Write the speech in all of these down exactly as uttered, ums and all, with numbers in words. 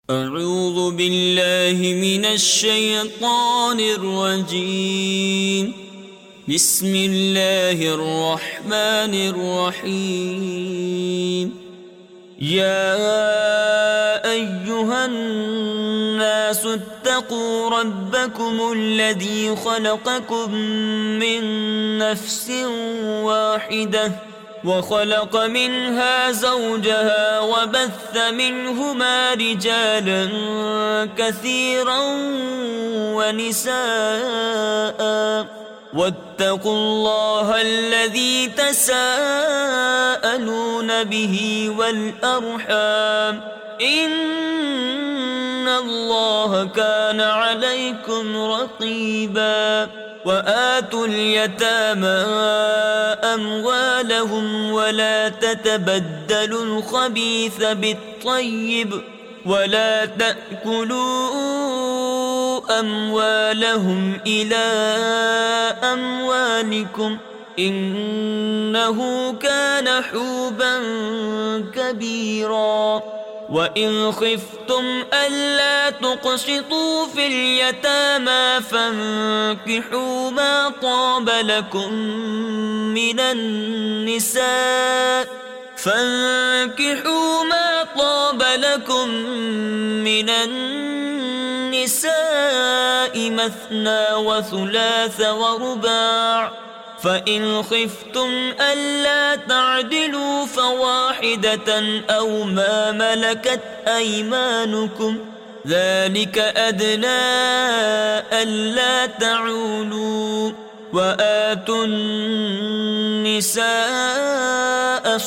أعوذ بالله من الشيطان الرجيم. بسم الله الرحمن الرحيم. يا أيها الناس اتقوا ربكم الذي خلقكم من نفس واحدة وخلق منها زوجها وبث منهما رجالا كثيرا ونساء واتقوا الله الذي تساءلون به والأرحام إن الله كان عليكم رقيبا. وآتوا اليتامى أموالهم ولا تتبدلوا الخبيث بالطيب ولا تأكلوا أموالهم إلى أموالكم إنه كان حوبا كبيرا. وإن خفتم ألا تقسطوا في اليتامى فانكحوا ما طاب لكم من النساء فانكحوا ما طاب لكم من النساء مثنى وثلاث ورباع. فإن خفتم ألا تعدلوا فواحدة أو ما ملكت أيمانكم ذلك أدنى ألا تعولوا. وآتوا النساء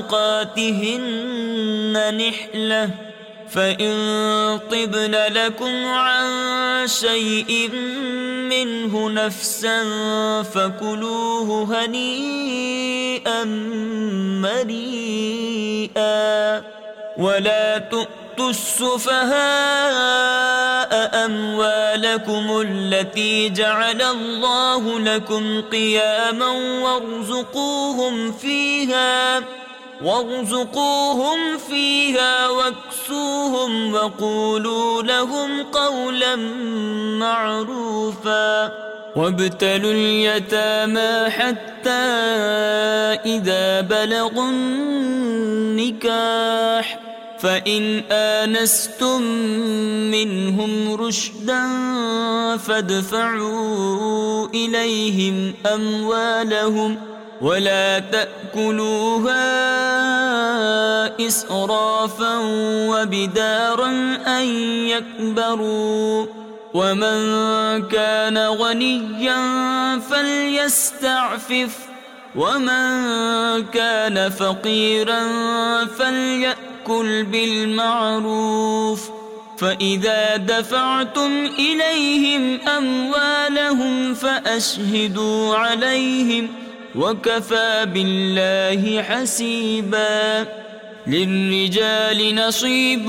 صدقاتهن نحلة فإن طبن لكم عن شيء منه نفسا فكلوه هنيئا مريئا. ولا تؤتوا السفهاء أموالكم التي جعل الله لكم قياما وارزقوهم فيها وارزقوهم فيها واكسوهم وقولوا لهم قولا معروفا. وابتلوا اليتامى حتى إذا بلغوا النكاح فإن آنستم منهم رشدا فادفعوا إليهم أموالهم ولا تأكلوها إسرافا وبدارا أن يكبروا. ومن كان غنيا فليستعفف ومن كان فقيرا فليأكل بالمعروف. فإذا دفعتم إليهم أموالهم فأشهدوا عليهم وكفى بالله حسيبا. للرجال نصيب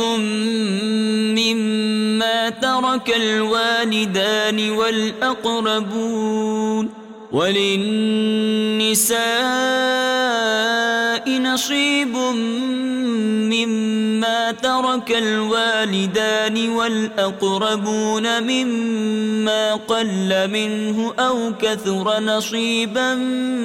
مما ترك الوالدان والأقربون وللنساء نصيب مما ترك الوالدان والأقربون مما قل منه أو كثر نصيبا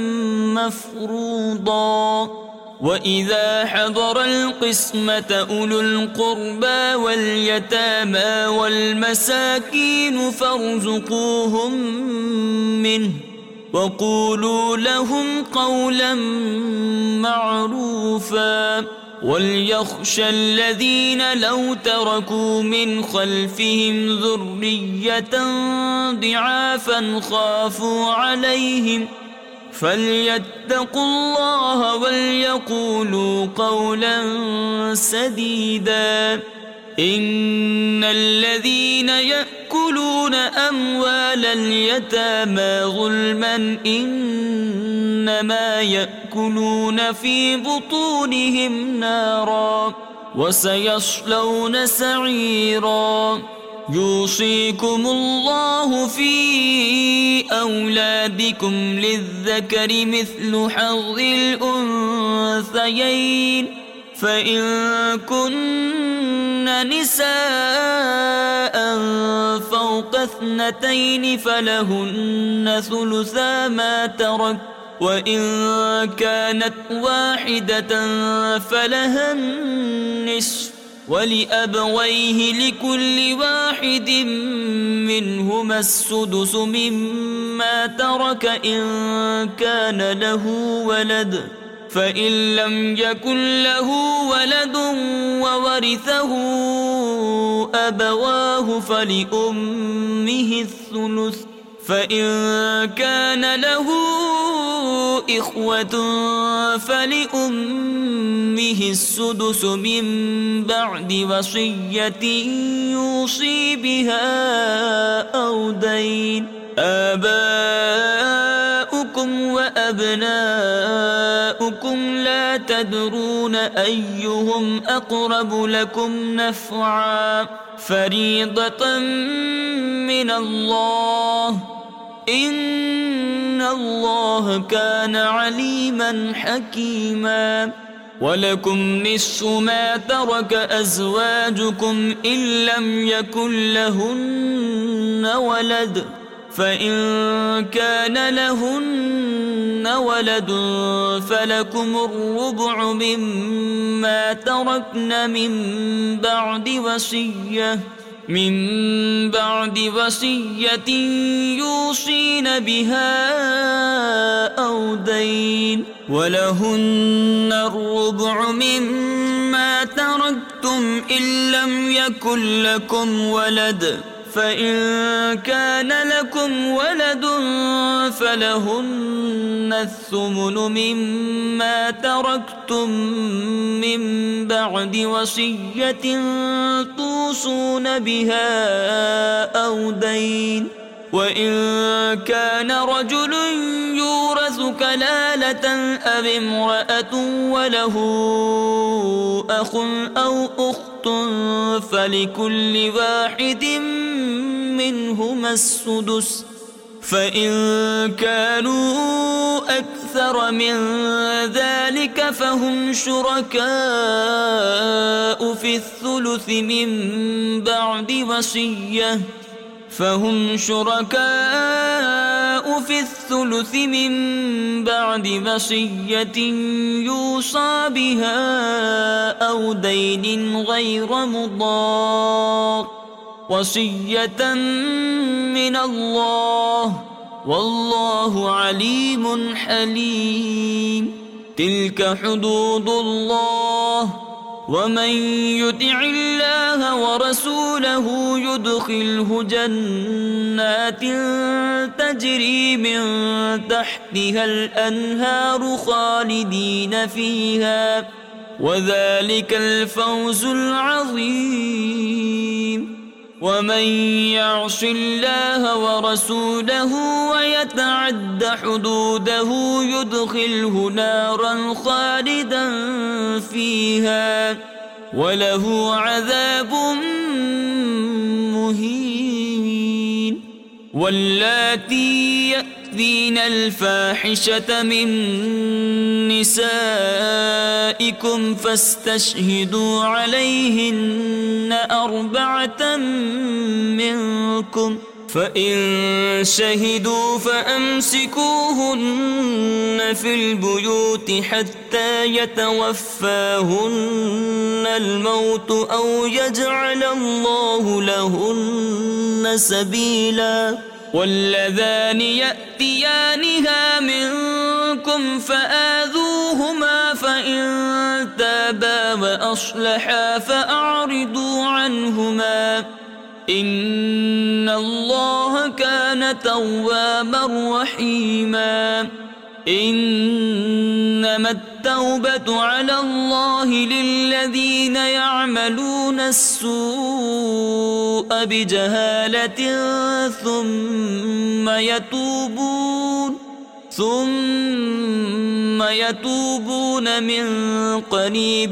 مفروضا. وإذا حضر القسمة أولو القربى واليتامى والمساكين فارزقوهم منه وقولوا لهم قولا معروفا. وليخشى الذين لو تركوا من خلفهم ذرية ضعافا خافوا عليهم فليتقوا الله وليقولوا قولا سديدا. إن الذين يأكلون أموال اليتامى ظلما إنما يأكلون في بطونهم نارا وسيصلون سعيرا. يوصيكم الله في أولادكم للذكر مثل حظ الأنثيين فإن كن نساء فوق اثنتين فلهن ثلثا ما ترك، وإن كانت واحدة فلها النصف، ولأبويه لكل واحد منهما السدس مما ترك إن كان له ولد، فإن لم يكن له ولد وورثه أبواه فلأمه الثلث، فإن كان له إخوة فلأمه السدس من بعد وصية يوصي بها أو دين. آباؤكم وأبناؤكم لا تدرون أيهم أقرب لكم نفعا، فريضة من الله، إن الله كان عليما حكيما. ولكم نصف ما ترك أزواجكم إن لم يكن لهن ولد، فإن كان لهن ولد فلكم الربع مما تركن من بعد وصية من بعد وصية يوصين بها أو دين، ولهن الربع مما تركتم إن لم يكن لكم ولد، فإن كان لكم ولد فلهن الثمن مما تركتم من بعد وصية توصون بها أو دين. وإن كان رجل يورث كلالة أو امرأة وله أخ أو أخت فلكل واحد منهما السدس، فإن كانوا أكثر من ذلك فهم شركاء في الثلث من بعد وصية فهم شركاء في الثلث من بعد وصية يوصى بها أو دين غير مضار، وصية من الله، والله عليم حليم. تلك حدود الله، ومن يطع الله ورسوله يدخله جنات تجري من تحتها الأنهار خالدين فيها، وذلك الفوز العظيم. ومن يعص الله ورسوله ويتعد حدوده يدخله نارا خالدا فيها وله عذاب مهين. واللاتي يأتين الفاحشة من نسائكم فاستشهدوا عليهن أربعة منكم، فإن شهدوا فأمسكوهن في البيوت حتى يتوفاهن الموت أو يجعل الله لهن سبيلا. واللذان يأتيانها منكم فآذوهما فإن تابا وأصلحا فأعرضوا عنهما، إن الله كان توابا رحيما. إنما التوبة على الله للذين يعملون السوء بجهالة ثم يتوبون ثم يتوبون من قريب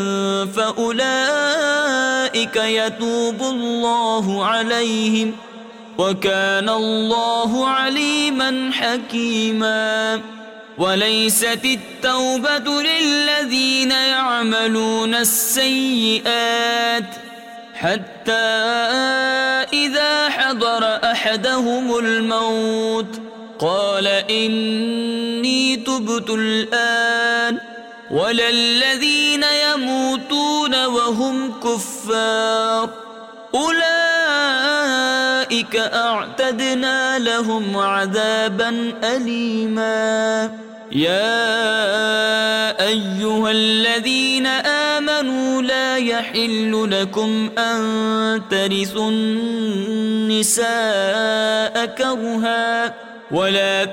فأولئك يتوب الله عليهم، وكان الله عليما حكيما. وليست التوبة للذين يعملون السيئات حتى إذا حضر أحدهم الموت قال إني تبت الآن ولا الذين يموتون وهم كفار أولئك أعتدنا لهم عذابا أليما يا أيها الذين آمنوا لا يحل لكم أن ترثوا النساء كرها ولا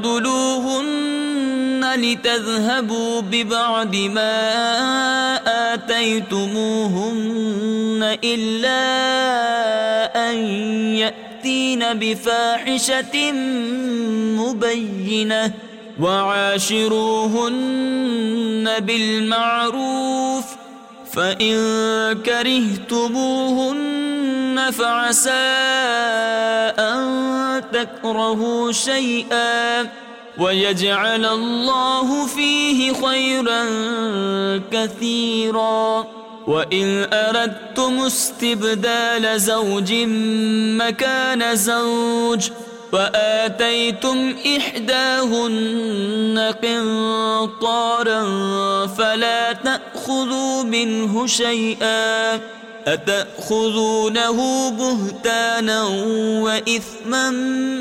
تعضلوهن لتذهبوا ببعض ما آتيتموهن إلا أن يأتين بفاحشة مبينة وعاشروهن بالمعروف فإن كرهتموهن فعسى أن تكرهوا شيئا ويجعل الله فيه خيرا كثيرا وإن أردتم استبدال زوج مكان زوج وآتيتم إحداهن قنطارا فلا تأخذوا منه شيئا أتأخذونه بهتانا وإثما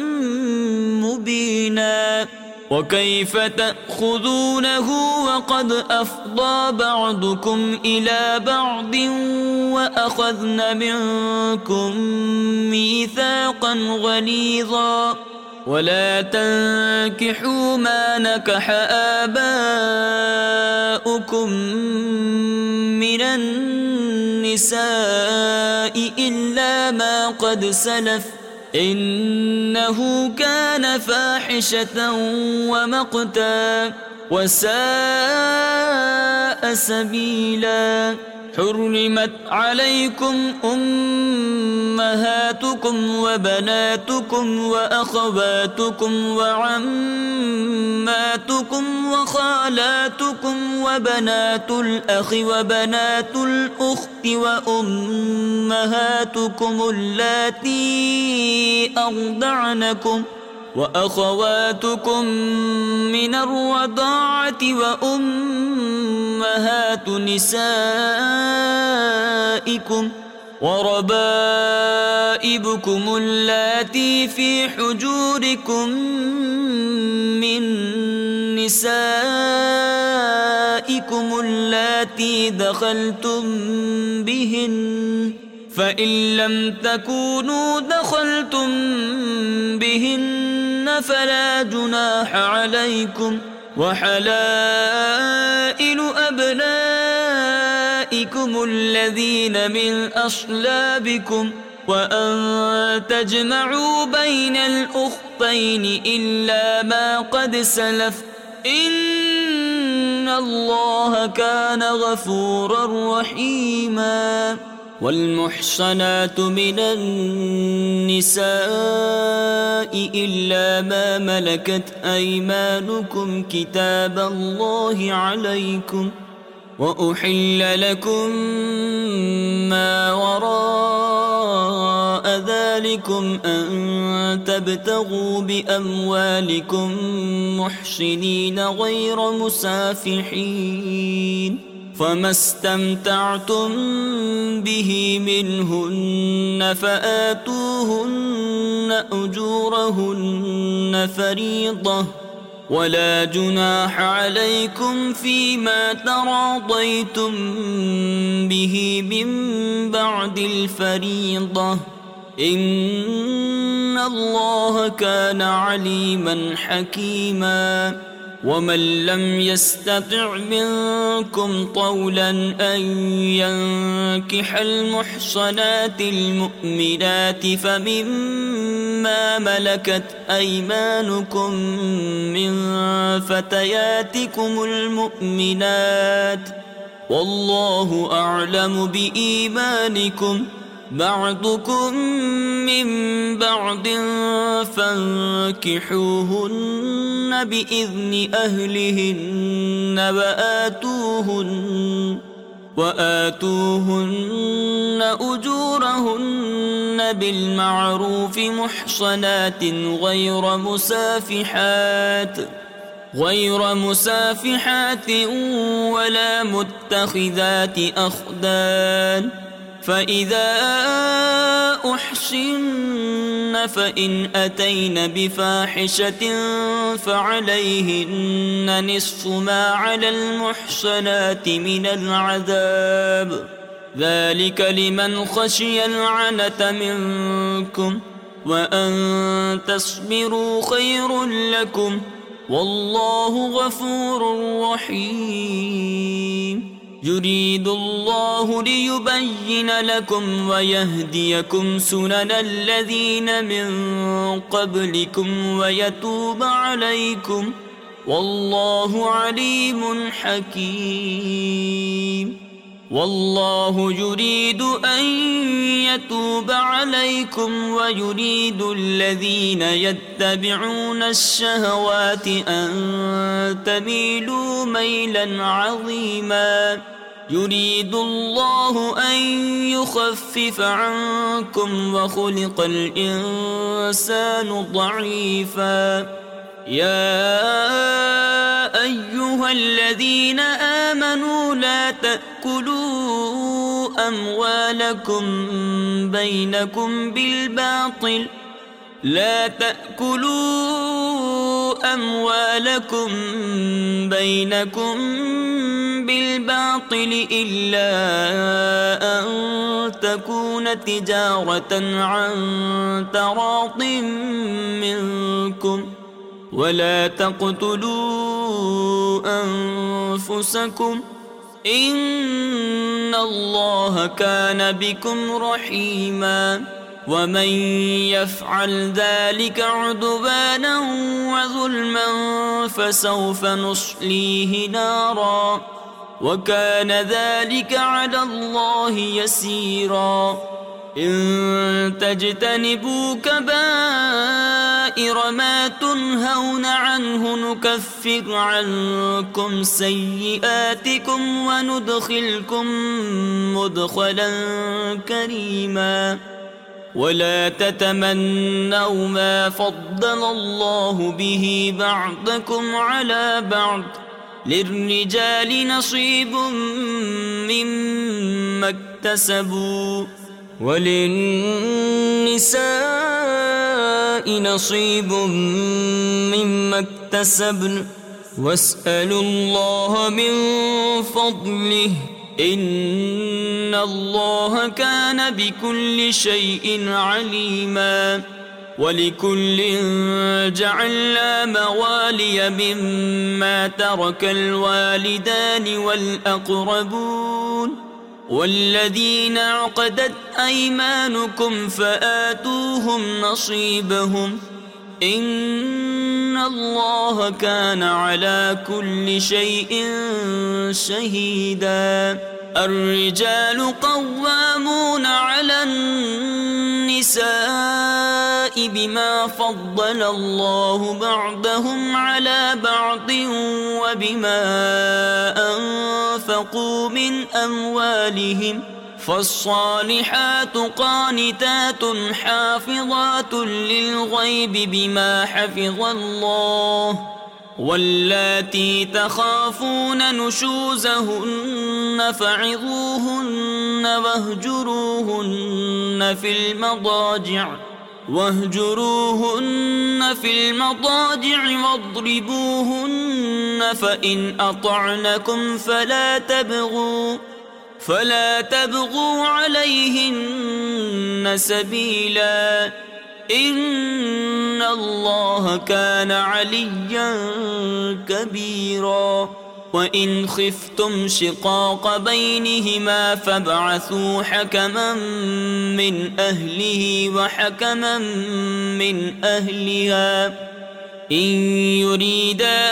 مبينا وكيف تأخذونه وقد أفضى بعضكم إلى بعض وأخذن منكم ميثاقا غليظا ولا تنكحوا ما نكح آباؤكم من النساء إلا ما قد سلف إنه كان فاحشة ومقتا وساء سبيلا حرمت عليكم أمهاتكم وبناتكم وأخواتكم وعماتكم وخالاتكم وبنات الأخ وبنات الأخت وأمهاتكم اللاتي أرضعنكم وأخواتكم من الرضاعة وأمهات نسائكم وربائبكم اللاتي في حجوركم من نسائكم اللاتي دخلتم بهن فإن لم تكونوا دخلتم بهن فلا جناح عليكم وحلائل أبنائكم الذين من أصلابكم وأن تجمعوا بين الأختين إلا ما قد سلف إن الله كان غفورا رحيما والمحصنات من النساء إلا ما ملكت أيمانكم كتاب الله عليكم وأحل لكم ما وراء ذلكم أن تبتغوا بأموالكم محصنين غير مسافحين فما استمتعتم به منهن فآتوهن أجورهن فريضة ولا جناح عليكم فيما تراضيتم به من بعد الفريضة إن الله كان عليما حكيما ومن لم يستطع منكم طولا أن ينكح المحصنات المؤمنات فمما ملكت أيمانكم من فتياتكم المؤمنات والله أعلم بإيمانكم بعضكم من بعض فانكحوهن بإذن أهلهن وآتوهن وآتوهن أجورهن بالمعروف محصنات غير مسافحات غير مسافحات ولا متخذات أخدان فإذا أحصن فإن أتين بفاحشة فعليهن نصف ما على المحصنات من العذاب ذلك لمن خشي العنة منكم وأن تصبروا خير لكم والله غفور رحيم يريد الله ليبين لكم ويهديكم سنن الذين من قبلكم ويتوب عليكم والله عليم حكيم والله يريد أن يتوب عليكم ويريد الذين يتبعون الشهوات أن تميلوا ميلا عظيما يريد الله أن يخفف عنكم وخلق الإنسان ضعيفا يا أيها الذين آمنوا لا تأكلوا أموالكم بينكم بالباطل لا تأكلوا أموالكم بينكم بالباطل إلا أن تكون تجارة عن تراض منكم ولا تقتلوا أنفسكم إن الله كان بكم رحيما ومن يفعل ذلك عدوانا وظلما فسوف نصليه نارا وكان ذلك على الله يسيرا إن تجتنبوا كبائر ما تنهون عنه نكفر عنكم سيئاتكم وندخلكم مدخلا كريما ولا تتمنوا ما فضل الله به بعضكم على بعض للرجال نصيب مما اكتسبوا وللنساء نصيب مما اكتسبن واسألوا الله من فضله إن الله كان بكل شيء عليما ولكل جعلنا موالي مما ترك الوالدان والأقربون والذين عقدت أيمانكم فآتوهم نصيبهم إن الله كان على كل شيء شهيدا الرجال قوامون على النساء بما فضل الله بعضهم على بعض وبما أنفقوا من أموالهم فالصالحات قانتات حافظات للغيب بما حفظ الله واللاتي تخافون نشوزهن فعظوهن واهجروهن في المضاجع واهجروهن في المضاجع واضربوهن فإن أطعنكم فلا تبغوا فلا تبغوا عليهن سبيلا إن الله كان عليا كبيرا وإن خفتم شقاق بينهما فابعثوا حكما من أهله وحكما من أهلها إن يريدا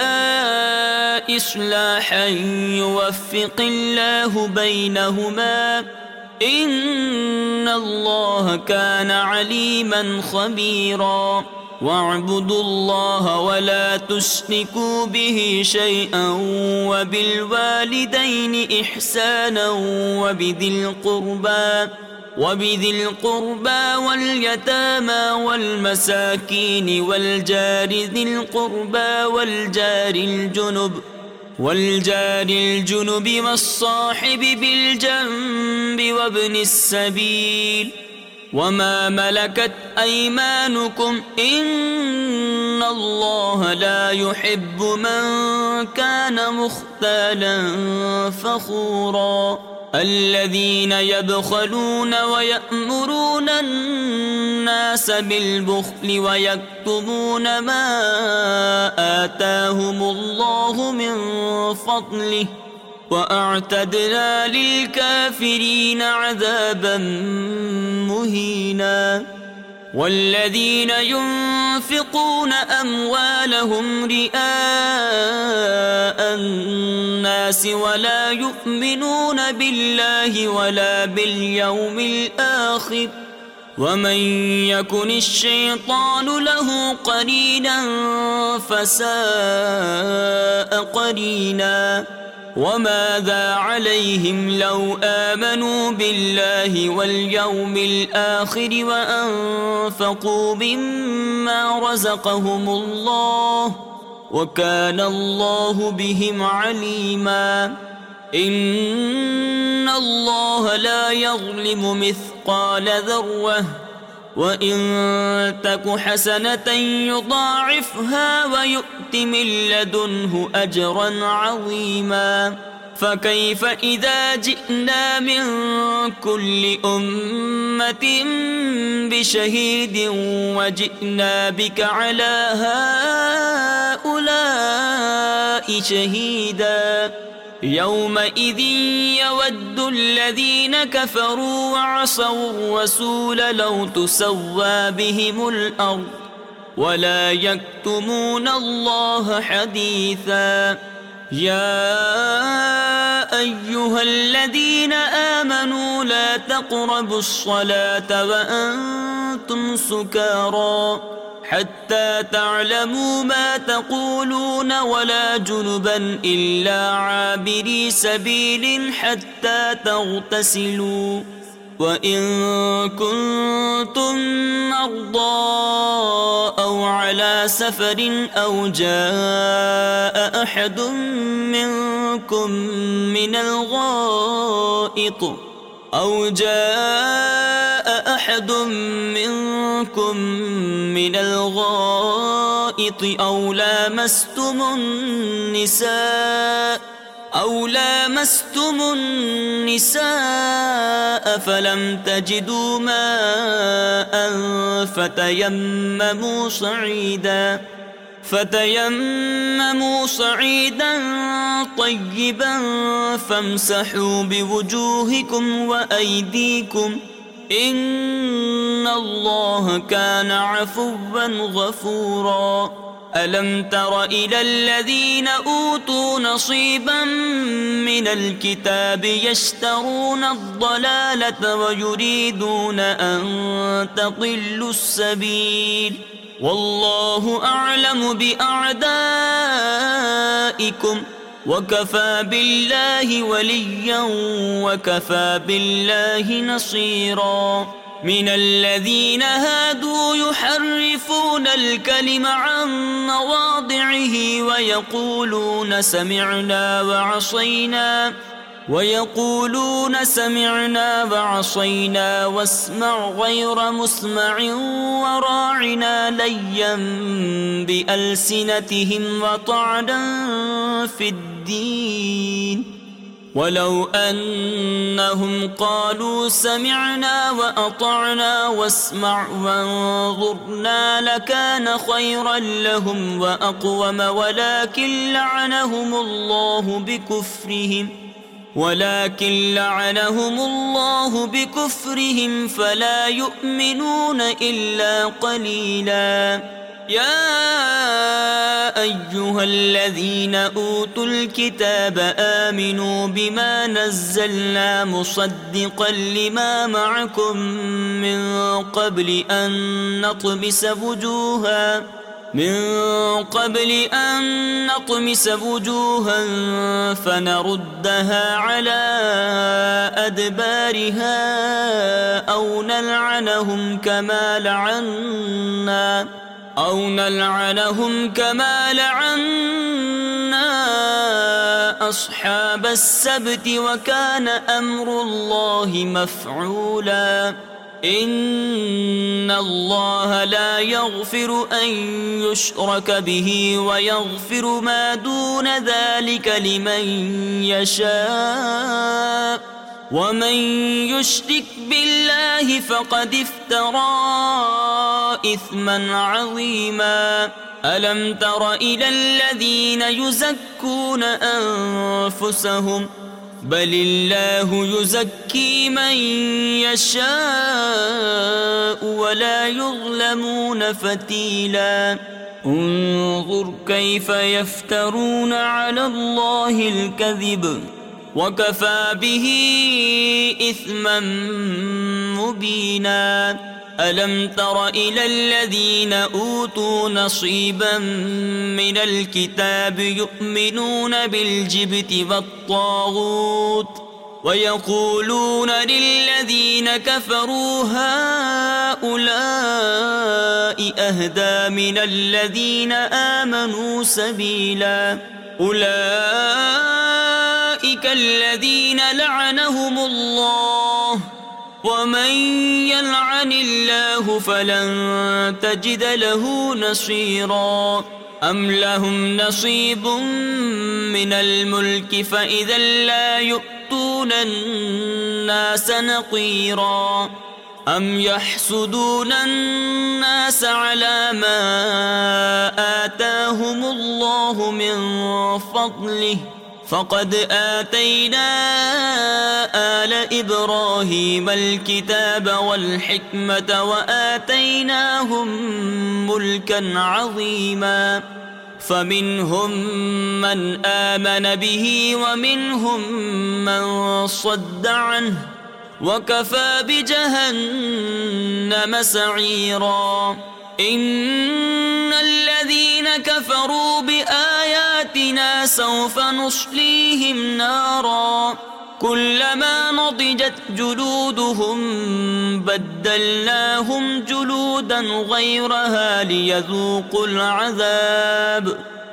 إصلاحا يوفق الله بينهما إن الله كان عليما خبيرا واعبدوا الله ولا تشركوا به شيئا وبالوالدين إحسانا وبذي القربى وبذي القربى واليتامى والمساكين والجار ذي القربى والجار الجنب والجار الجنب والصاحب بالجنب وابن السبيل وما ملكت أيمانكم إن الله لا يحب من كان مختالا فخورا الذين يبخلون ويأمرون الناس بالبخل ويكتمون ما آتاهم الله من فضله وأعتدنا للكافرين عذابا مهينا والذين ينفقون أموالهم رئاء الناس ولا يؤمنون بالله ولا باليوم الآخر ومن يكن الشيطان له قرينا فساء قرينا وماذا عليهم لو آمنوا بالله واليوم الآخر وأنفقوا مما رزقهم الله وكان الله بهم عليما إن الله لا يظلم مثقال ذرة وإن تك حسنة يضاعفها ويؤت من لدنه أجرا عظيما فكيف إذا جئنا من كل أمة بشهيد وجئنا بك على هؤلاء شهيدا يومئذ يود الذين كفروا وعصوا الرسول لو تسوى بهم الأرض ولا يكتمون الله حديثا يا أيها الذين آمنوا لا تقربوا الصلاة وأنتم سكارى حتى تعلموا ما تقولون ولا جنبا إلا عابري سبيل حتى تغتسلوا وإن كنتم مرضى أو على سفر أو جاء أحد منكم من الغائط أو جاء أحد منكم من الغائط أو لامستم النساء أو لامستم النساء فلم تجدوا ماء فتيمموا صعيدا فتيمموا صعيدا طيبا فامسحوا بوجوهكم وأيديكم إن الله كان عفوا غفورا ألم تر إلى الذين أوتوا نصيبا من الكتاب يشترون الضلالة ويريدون أن تضلوا السبيل والله أعلم بأعدائكم وكفى بالله وليا وكفى بالله نصيرا من الذين هادوا يحرفون الكلم عن مواضعه ويقولون سمعنا وعصينا ويقولون سمعنا وعصينا واسمع غير مسمع وراعنا ليا بألسنتهم وطعنا في الدين ولو أنهم قالوا سمعنا وأطعنا واسمع وانظرنا لكان خيرا لهم وأقوم ولكن لعنهم الله بكفرهم ولكن لعنهم الله بكفرهم فلا يؤمنون إلا قليلا يا أيها الذين أوتوا الكتاب آمنوا بما نزلنا مصدقا لما معكم من قبل أن نطمس وجوها من قبل أن نطمس وجوها فنردها على أدبارها أو نلعنهم كما لعنا أو نلعنهم كما لعنا أصحاب السبت وكان أمر الله مفعولا إن الله لا يغفر أن يشرك به ويغفر ما دون ذلك لمن يشاء ومن يشرك بالله فقد افترى إثما عظيما ألم تر إلى الذين يزكون أنفسهم بل الله يزكي من يشاء ولا يظلمون فتيلا انظر كيف يفترون على الله الكذب وكفى به إثما مبينا ألم تر إلى الذين أوتوا نصيبا من الكتاب يؤمنون بالجبت والطاغوت ويقولون للذين كفروا هؤلاء أهدى من الذين آمنوا سبيلا أولئك الذين لعنهم الله ومن يلعن الله فلن تجد له نصيرا أم لهم نصيب من الملك فإذا لا يؤتون الناس نقيرا أم يحسدون الناس على ما آتاهم الله من فضله فقد آتينا آل إبراهيم الكتاب والحكمة وآتيناهم ملكا عظيما فمنهم من آمن به ومنهم من صد عنه وكفى بجهنم سعيرا إن الذين كفروا بآياتنا سوف نصليهم نارا كلما نضجت جلودهم بدلناهم جلودا غيرها ليذوقوا العذاب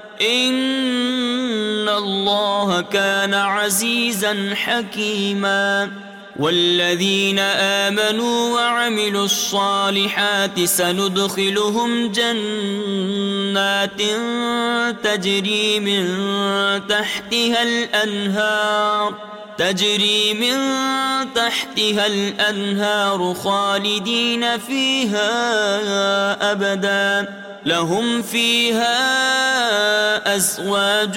إن الله كان عزيزا حكيما والذين آمنوا وعملوا الصالحات سندخلهم جنات تجري من تحتها الأنهار تجري من تحتها الأنهار خالدين فيها أبدا لهم فيها أزواج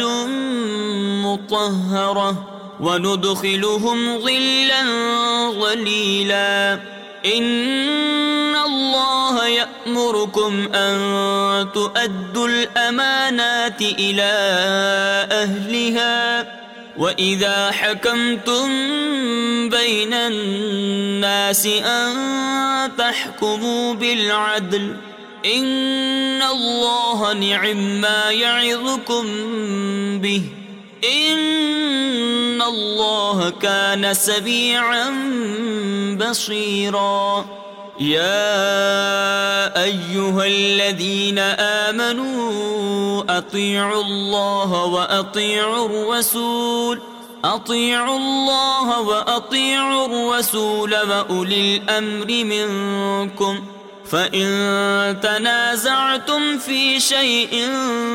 مطهرة وندخلهم ظلا ظليلا إن الله يأمركم أن تؤدوا الأمانات إلى أهلها وإذا حكمتم بين الناس أن تحكموا بالعدل إن الله نعم ما يعظكم به إن الله كان سميعا بصيرا يا أيها الذين آمنوا أطيعوا الله وأطيعوا الرسول أطيعوا الله وأطيعوا الرسول وأولي الأمر منكم فإن تنازعتم في شيء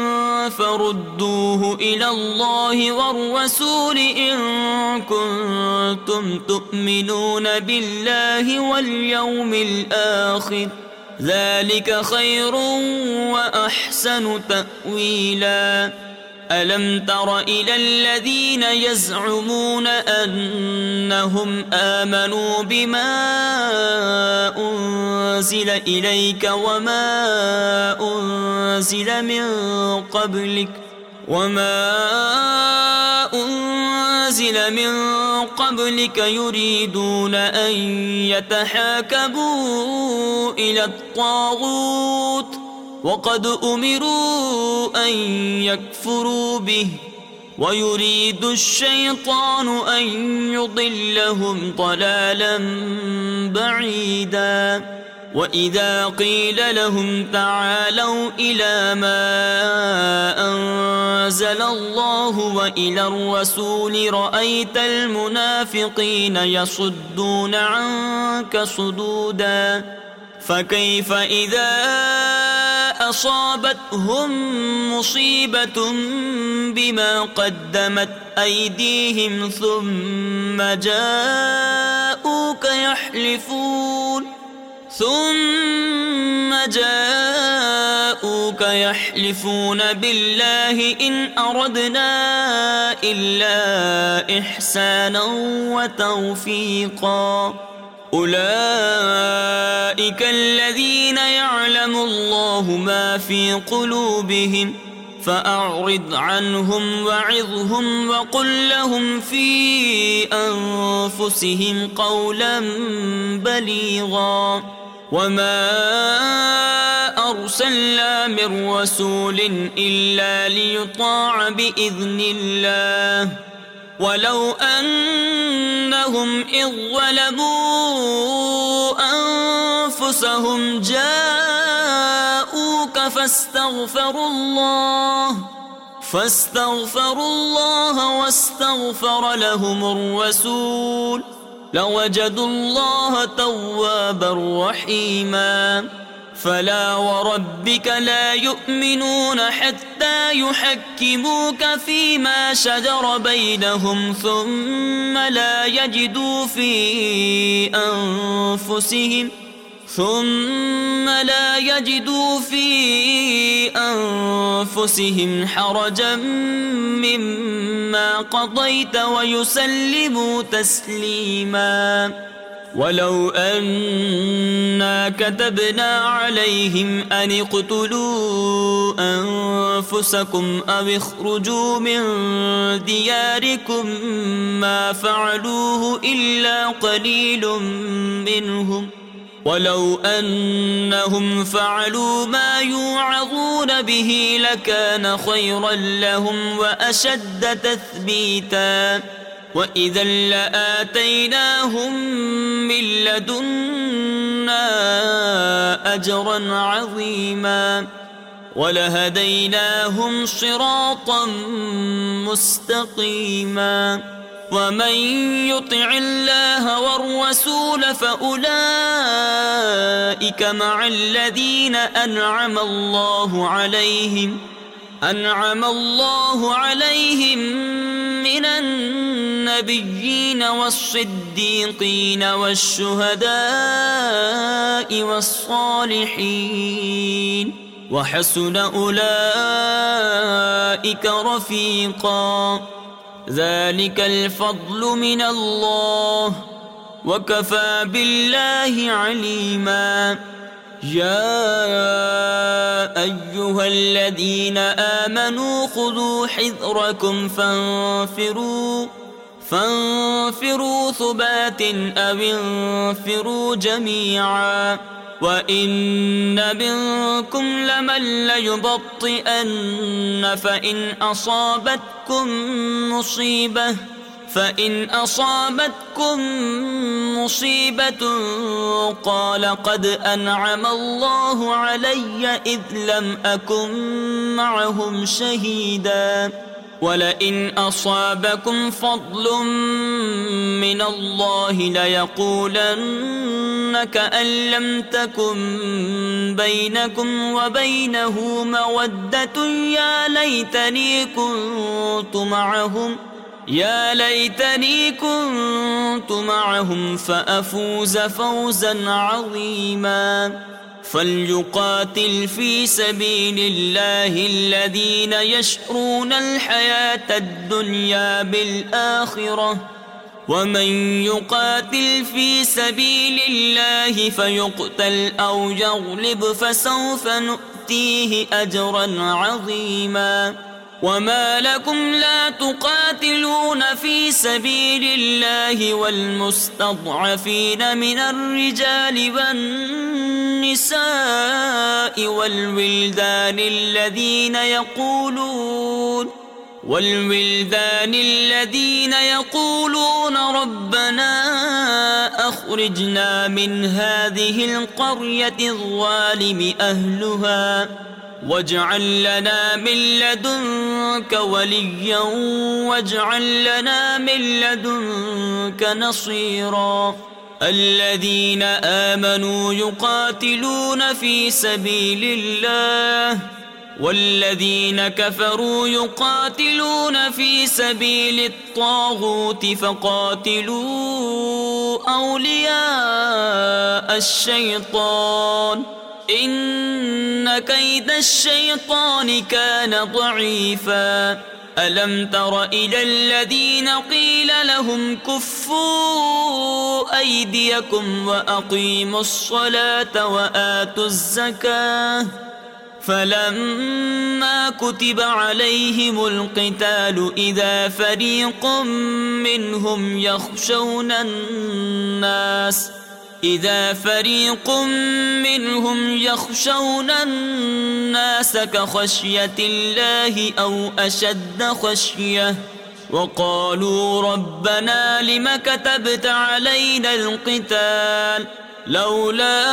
فردوه إلى الله والرسول إن كنتم تؤمنون بالله واليوم الآخر ذلك خير وأحسن تأويلا ألم تر إلى الذين يزعمون أنهم آمنوا بما أنزل أنزل إليك وما أنزل من قبلك وما أنزل من قبلك يريدون أن يتحاكموا إلى الطاغوت وقد أمروا أن يكفروا به ويريد الشيطان أن يضلهم ضلالا بعيدا وإذا قيل لهم تعالوا إلى ما أنزل الله وإلى الرسول رأيت المنافقين يصدون عنك صدودا فكيف إذا أصابتهم مصيبة بما قدمت أيديهم ثم جاءوك يحلفون ثم جاءوك يحلفون بالله إن أردنا إلا إحسانا وتوفيقا أولئك الذين يعلم الله ما في قلوبهم فأعرض عنهم وعظهم وقل لهم في أنفسهم قولا بليغا وما أرسلنا من رسول إلا ليطاع بإذن الله ولو أنهم إذ ظلموا أنفسهم جاءوك فاستغفروا الله فاستغفروا الله واستغفر لهم الرسول لوجدوا الله توابا رحيما فلا وربك لا يؤمنون حتى يحكموك فيما شجر بينهم ثم لا يجدوا في أنفسهم ثم لا يجدوا في أنفسهم حرجا مما قضيت ويسلموا تسليما ولو أنا كتبنا عليهم أن اقتلوا أنفسكم أو اخرجوا من دياركم ما فعلوه إلا قليل منهم ولو أنهم فعلوا ما يوعظون به لكان خيرا لهم وأشد تثبيتا وإذا لآتيناهم من لدنا أجرا عظيما ولهديناهم صراطا مستقيما ومن يطع الله والرسول فأولئك مع الذين أنعم الله عليهم أنعم الله عليهم من النبيين والصديقين والشهداء والصالحين وحسن أولئك رفيقا ذلك الفضل من الله وكفى بالله عليما يا أيها الذين آمنوا خذوا حذركم فانفروا فانفروا ثبات أو انفروا جميعا وإن منكم لمن ليبطئن فإن أصابتكم مصيبة فإن أصابتكم مصيبة قال قد أنعم الله علي إذ لم أكن معهم شهيدا ولئن أصابكم فضل من الله ليقولن كأن لم تكن بينكم وبينه مودة يا ليتني كنت معهم يا ليتني كنت معهم فأفوز فوزا عظيما فليقاتل في سبيل الله الذين يشرون الحياة الدنيا بالآخرة ومن يقاتل في سبيل الله فيقتل أو يغلب فسوف نؤتيه أجرا عظيما وما لكم لا تقاتلون في سبيل الله والمستضعفين من الرجال والنساء والولدان الذين يقولون والولدان الذين يقولون ربنا أخرجنا من هذه القرية الظالم أهلها واجعل لنا من لدنك وليا واجعل لنا من لدنك نصيرا الذين آمنوا يقاتلون في سبيل الله والذين كفروا يقاتلون في سبيل الطاغوت فقاتلوا أولياء الشيطان إن كيد الشيطان كان ضعيفا ألم تر إلى الذين قيل لهم كفوا أيديكم وأقيموا الصلاة وآتوا الزكاة فلما كتب عليهم القتال إذا فريق منهم يخشون الناس إذا فريق منهم يخشون الناس كخشية الله أو أشد خشية وقالوا ربنا لم كتبت علينا القتال لولا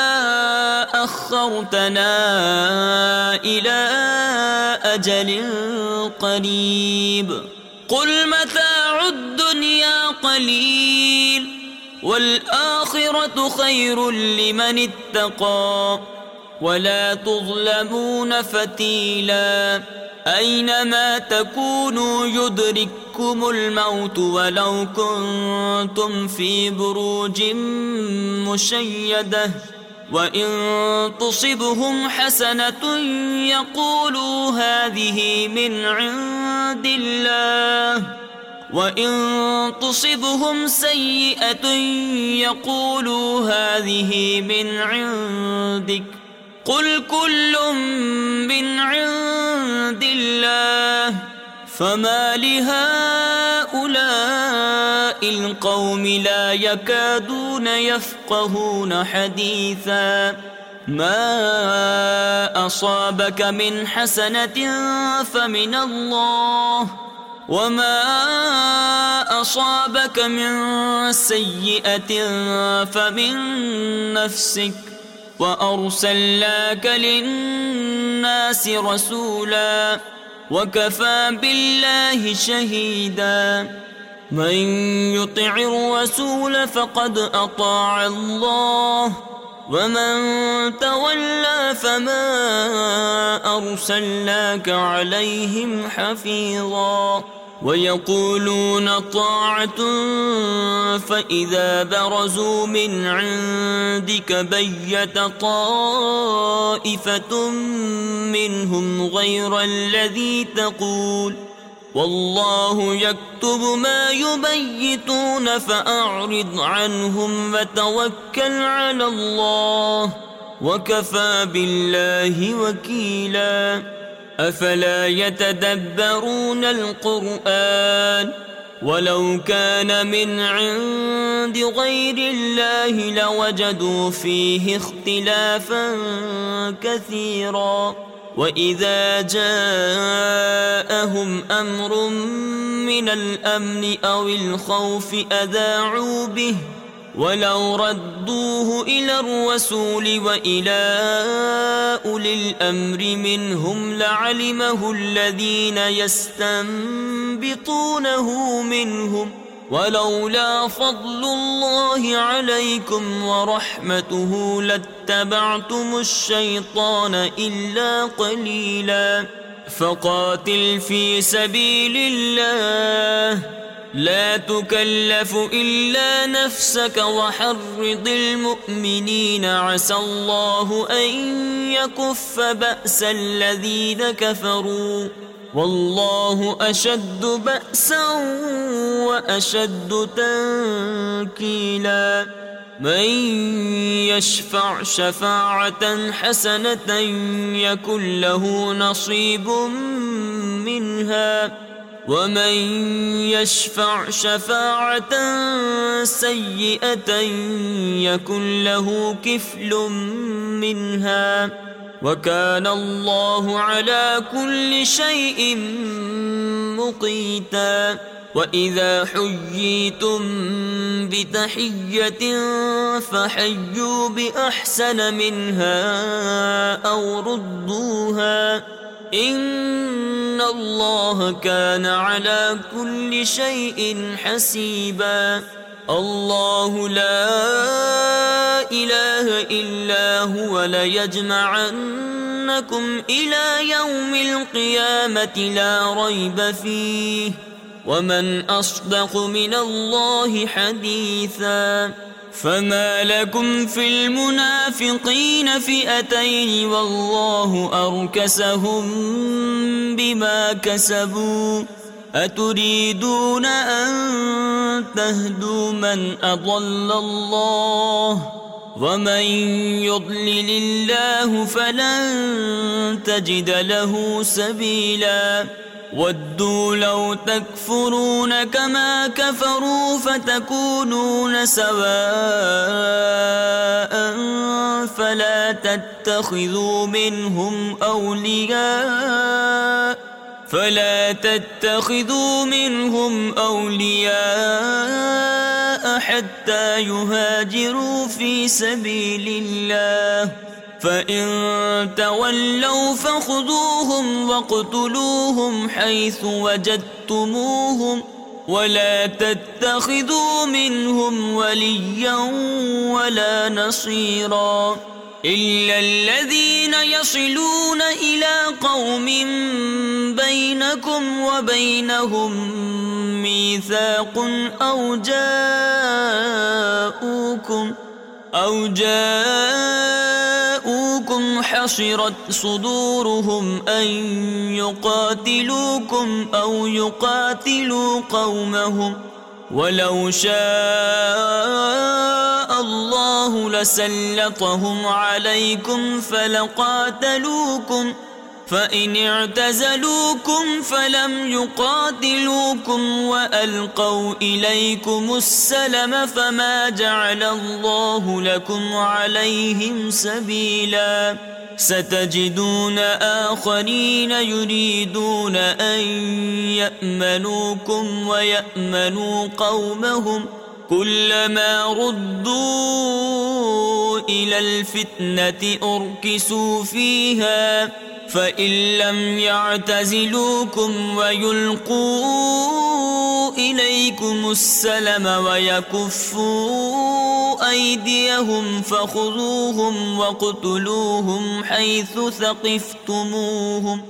أخرتنا إلى أجل قريب قل متاع الدنيا قليل والآخرة خير لمن اتقى ولا تظلمون فتيلا أينما تكونوا يدرككم الموت ولو كنتم في بروج مشيدة وإن تصبهم حسنة يقولوا هذه من عند الله وإن تصبهم سيئة يقولوا هذه من عندك قل كل من عند الله فما لهؤلاء القوم لا يكادون يفقهون حديثا ما أصابك من حسنة فمن الله وما أصابك من سيئة فمن نفسك وأرسلناك للناس رسولا وكفى بالله شهيدا من يطع الرسول فقد أطاع الله ومن تولى فما أرسلناك عليهم حفيظا ويقولون طاعة فإذا برزوا من عندك بيت طائفة منهم غير الذي تقول والله يكتب ما يبيتون فأعرض عنهم وتوكل على الله وكفى بالله وكيلا أفلا يتدبرون القرآن ولو كان من عند غير الله لوجدوا فيه اختلافا كثيرا وإذا جاءهم أمر من الأمن أو الخوف أذاعوا به ولو ردوه إلى الرسول وإلى أولي الأمر منهم لعلمه الذين يستنبطونه منهم ولولا فضل الله عليكم ورحمته لاتبعتم الشيطان إلا قليلا فقاتل في سبيل الله لا تكلف إلا نفسك وحرض المؤمنين عسى الله أن يكف بأس الذين كفروا والله أشد بأسا وأشد تنكيلا من يشفع شفاعة حسنة يكن له نصيب منها ومن يشفع شفاعة سيئة يكن له كفل منها وكان الله على كل شيء مقيتا وإذا حييتم بتحية فحيوا بأحسن منها أو ردوها إن الله كان على كل شيء حسيبا الله لا إله إلا هو ليجمعنكم إلى يوم القيامة لا ريب فيه ومن أصدق من الله حديثا فما لكم في المنافقين فئتين والله أركسهم بما كسبوا أتريدون أن تهدوا من أضل الله ومن يضلل الله فلن تجد له سبيلا ودوا لو تكفرون كما كفروا فتكونون سواء فلا تتخذوا منهم أولياء فلا تتخذوا منهم أولياء حتى يهاجروا في سبيل الله فإن تولوا فخذوهم واقتلوهم حيث وجدتموهم ولا تتخذوا منهم وليا ولا نصيرا إلا الذين يصلون إلى قوم بينكم وبينهم ميثاق أو جاءوكم أو جاءوكم حصرت صدورهم أن يقاتلوكم أو يقاتلوا قومهم ولو شاء الله لسلطهم عليكم فلقاتلوكم فإن اعتزلوكم فلم يقاتلوكم وألقوا إليكم السلم فما جعل الله لكم عليهم سبيلا ستجدون آخرين يريدون أن يأمنوكم ويأمنوا قومهم كلما ردوا إلى الفتنة أركسوا فيها فإن لم يعتزلوكم ويلقوا إليكم السلم ويكفوا أيديهم فخذوهم واقتلوهم حيث ثقفتموهم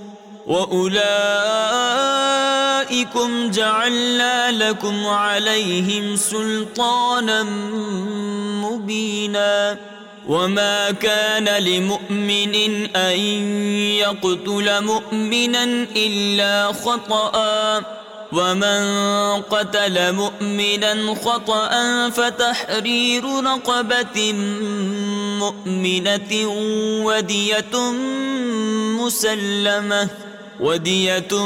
وأولئكم جعلنا لكم عليهم سلطانا مبينا وما كان لمؤمن أن يقتل مؤمنا إلا خطأ ومن قتل مؤمنا خطأ فتحرير رقبة مؤمنة ودية مسلمة ودية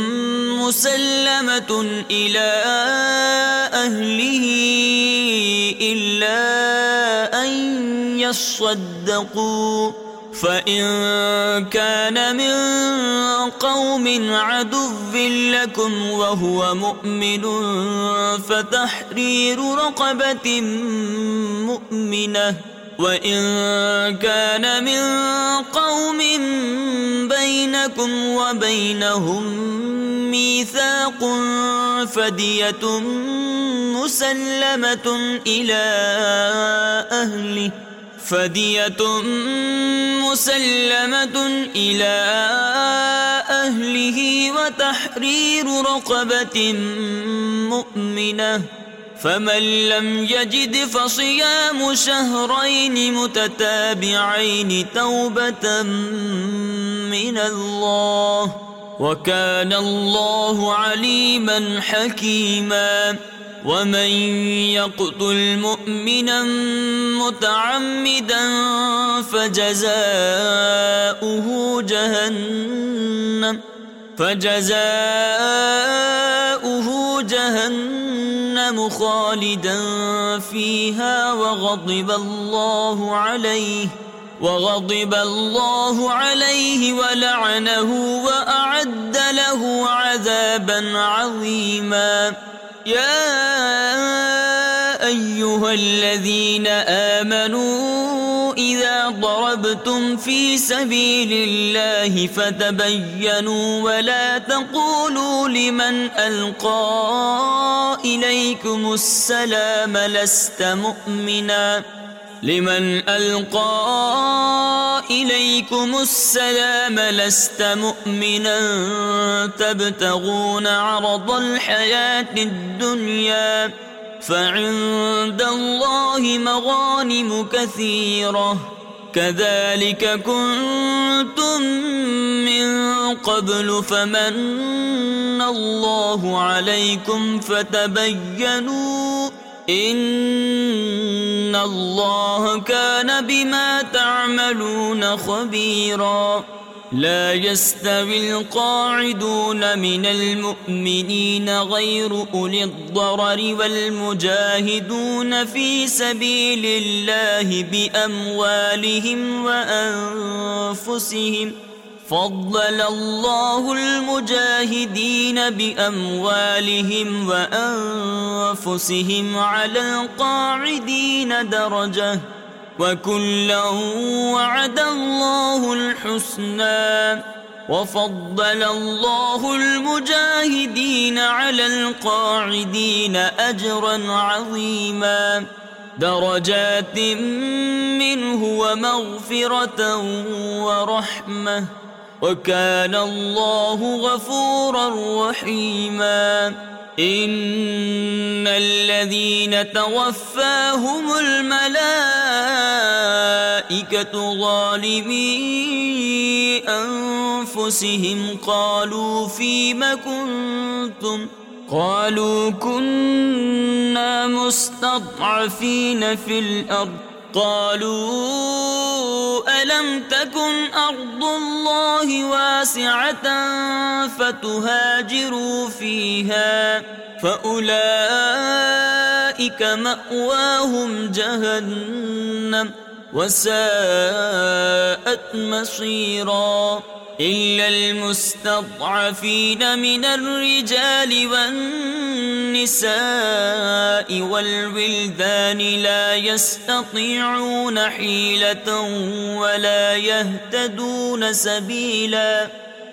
مسلمة إلى أهله إلا أن يصدقوا فإن كان من قوم عدو لكم وهو مؤمن فتحرير رقبة مؤمنة وإن كان من قوم بينكم وبينهم ميثاق فدية مسلمة إلى أهله فدية مسلمة إلى أهله وتحرير رقبة مؤمنة فمن لم يجد فصيام شهرين متتابعين توبة من الله وكان الله عليما حكيما. ومن يقتل مؤمنا متعمدا فجزاؤه جهنم فجزاؤه جهنم خالدا فيها وغضب الله عليه وغضب الله عليه ولعنه وأعد له عذابا عظيما. يا أيها الذين آمنوا إذا ضربتم في سبيل الله فتبينوا ولا تقولوا لمن ألقى إليكم السلام لست مؤمنا لمن ألقى إليكم السلام لست مؤمنا تبتغون عرض الحياة الدنيا فعند الله مغانم كثيرة كذلك كنتم من قبل فمن الله عليكم فتبينوا إن الله كان بما تعملون خبيرا. لا يستوي القاعدون من المؤمنين غير أولي الضرر والمجاهدون في سبيل الله بأموالهم وأنفسهم فضل الله المجاهدين بأموالهم وأنفسهم على القاعدين درجة وكلا وعد الله الحسنى وفضل الله المجاهدين على القاعدين أجرا عظيما درجات منه ومغفرة ورحمة وكان الله غفورا رحيما. إن الذين توفاهم الملائكة ظالمي أنفسهم قالوا فيم كنتم قالوا كنا مستضعفين في الأرض قالوا ألم تكن أرض الله واسعة فتهاجروا فيها فأولئك مأواهم جهنم وساءت مصيرا. إلا المستضعفين من الرجال والنساء والولدان لا يستطيعون حيلة ولا يهتدون سبيلا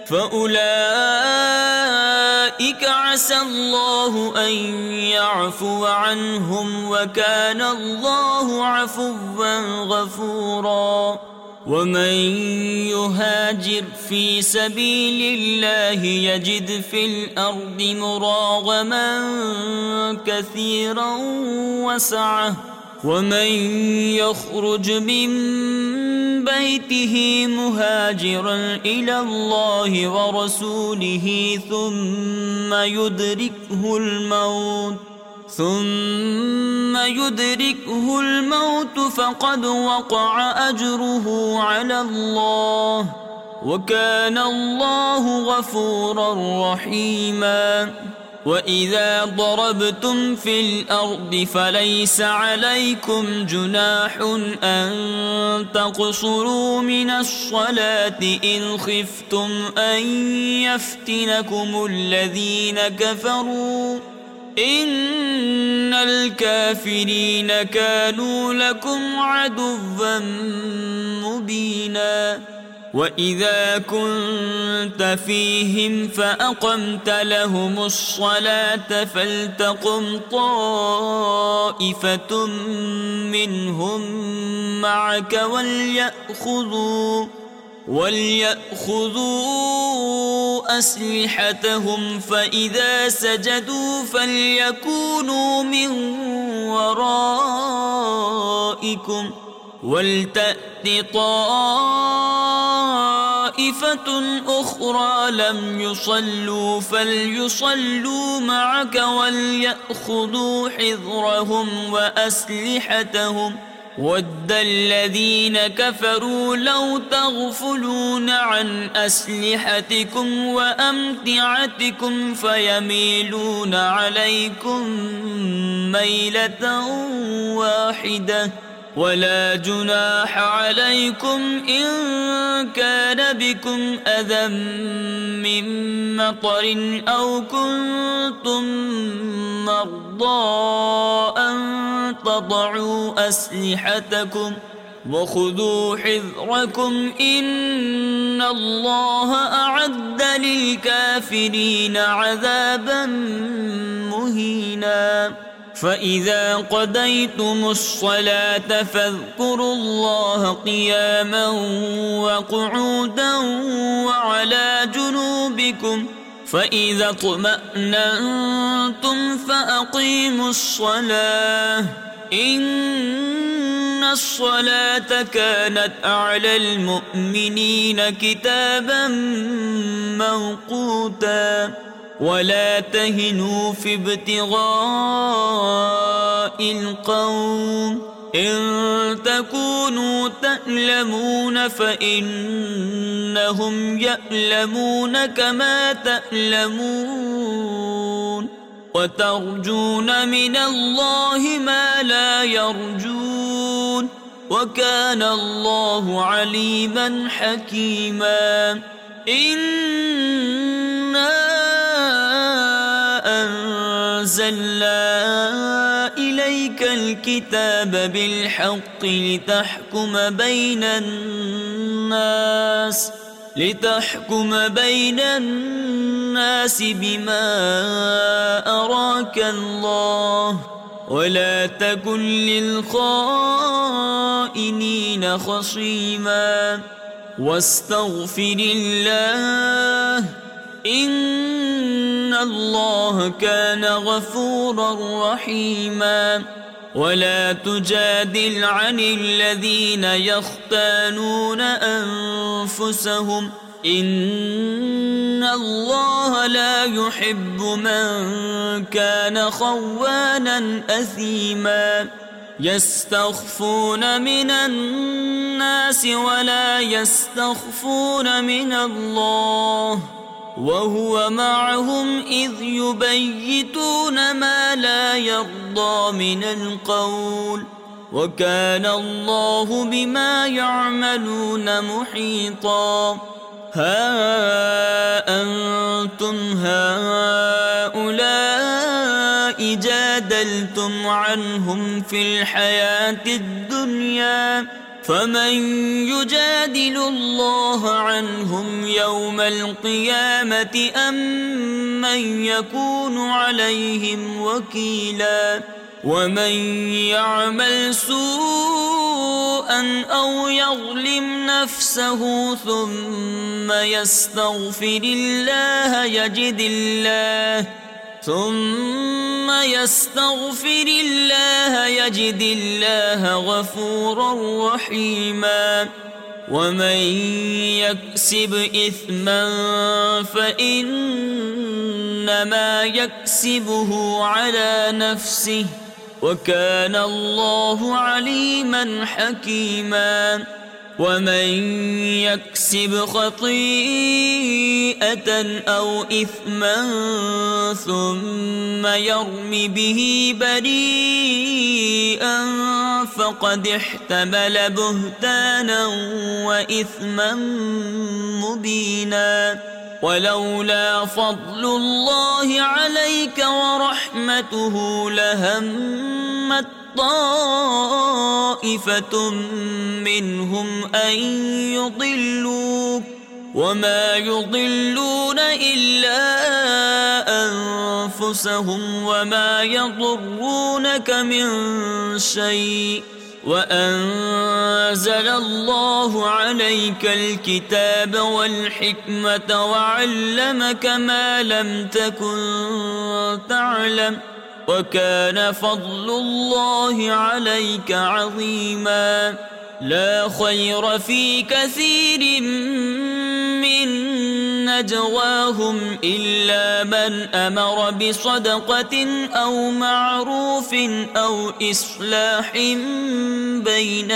فأولئك عسى الله أن يعفو عنهم وكان الله عفوا غفورا. ومن يهاجر في سبيل الله يجد في الأرض مراغما كثيرا وسعة ومن يخرج من بيته مهاجرا إلى الله ورسوله ثم يدركه الموت ثم يدركه الموت فقد وقع أجره على الله وكان الله غفورا رحيما. وإذا ضربتم في الأرض فليس عليكم جناح أن تقصروا من الصلاة إن خفتم أن يفتنكم الذين كفروا إن الكافرين كانوا لكم عدوا مبينا. وإذا كنت فيهم فأقمت لهم الصلاة فلتقم طائفة منهم معك وليأخذوا وليأخذوا أسلحتهم فإذا سجدوا فليكونوا من ورائكم ولتأت طائفة طائفة أخرى لم يصلوا فليصلوا معك وليأخذوا حذرهم وأسلحتهم ود الذين كفروا لو تغفلون عن أسلحتكم وأمتعتكم فيميلون عليكم ميلة واحدة ولا جناح عليكم إن كان بكم أذى من مطر أو كنتم مرضى أن تضعوا أسلحتكم وخذوا حذركم إن الله أعد للكافرين عذابا مهينا فإذا قضيتم الصلاة فاذكروا الله قياما وقعودا وعلى جنوبكم فإذا اطمأننتم فأقيموا الصلاة إن الصلاة كانت على المؤمنين كتابا موقوتا ولا تهنوا في ابتغاء القوم إن تكونوا تألمون فإنهم يألمون كما تألمون وترجون من الله ما لا يرجون وكان الله عليما حكيما إنا أنزلنا إليك الكتاب بالحق لتحكم بين الناس لتحكم بين الناس بما أراك الله ولا تكن للخائنين خصيما واستغفر الله إن الله كان غفورا رحيما ولا تجادل عن الذين يختانون أنفسهم إن الله لا يحب من كان خوانا أثيما يستخفون من الناس ولا يستخفون من الله وهو معهم إذ يبيتون ما لا يرضى من القول وكان الله بما يعملون محيطا ها أنتم هؤلاء جادلتم عنهم في الحياة الدنيا فمن يجادل الله عنهم يوم القيامة أم من يكون عليهم وكيلا ومن يعمل سوءا أو يظلم نفسه ثم يستغفر الله يجد الله ثم يستغفر الله يجد الله غفورا رحيما ومن يكسب إثما فإنما يكسبه على نفسه وكان الله عليما حكيما ومن يكسب خطيئة أو إثما ثم يرم به بريئا فقد احتمل بهتانا وإثما مبينا ولولا فضل الله عليك ورحمته لهمت طائفة منهم أن يضلوك وما يضلون إلا أنفسهم وما يضرونك من شيء وأنزل الله عليك الكتاب والحكمة وعلمك ما لم تكن تعلم وكان فضل الله عليك عظيما لا خير في كثير من نجواهم إلا من أمر بصدقة أو معروف أو إصلاح بين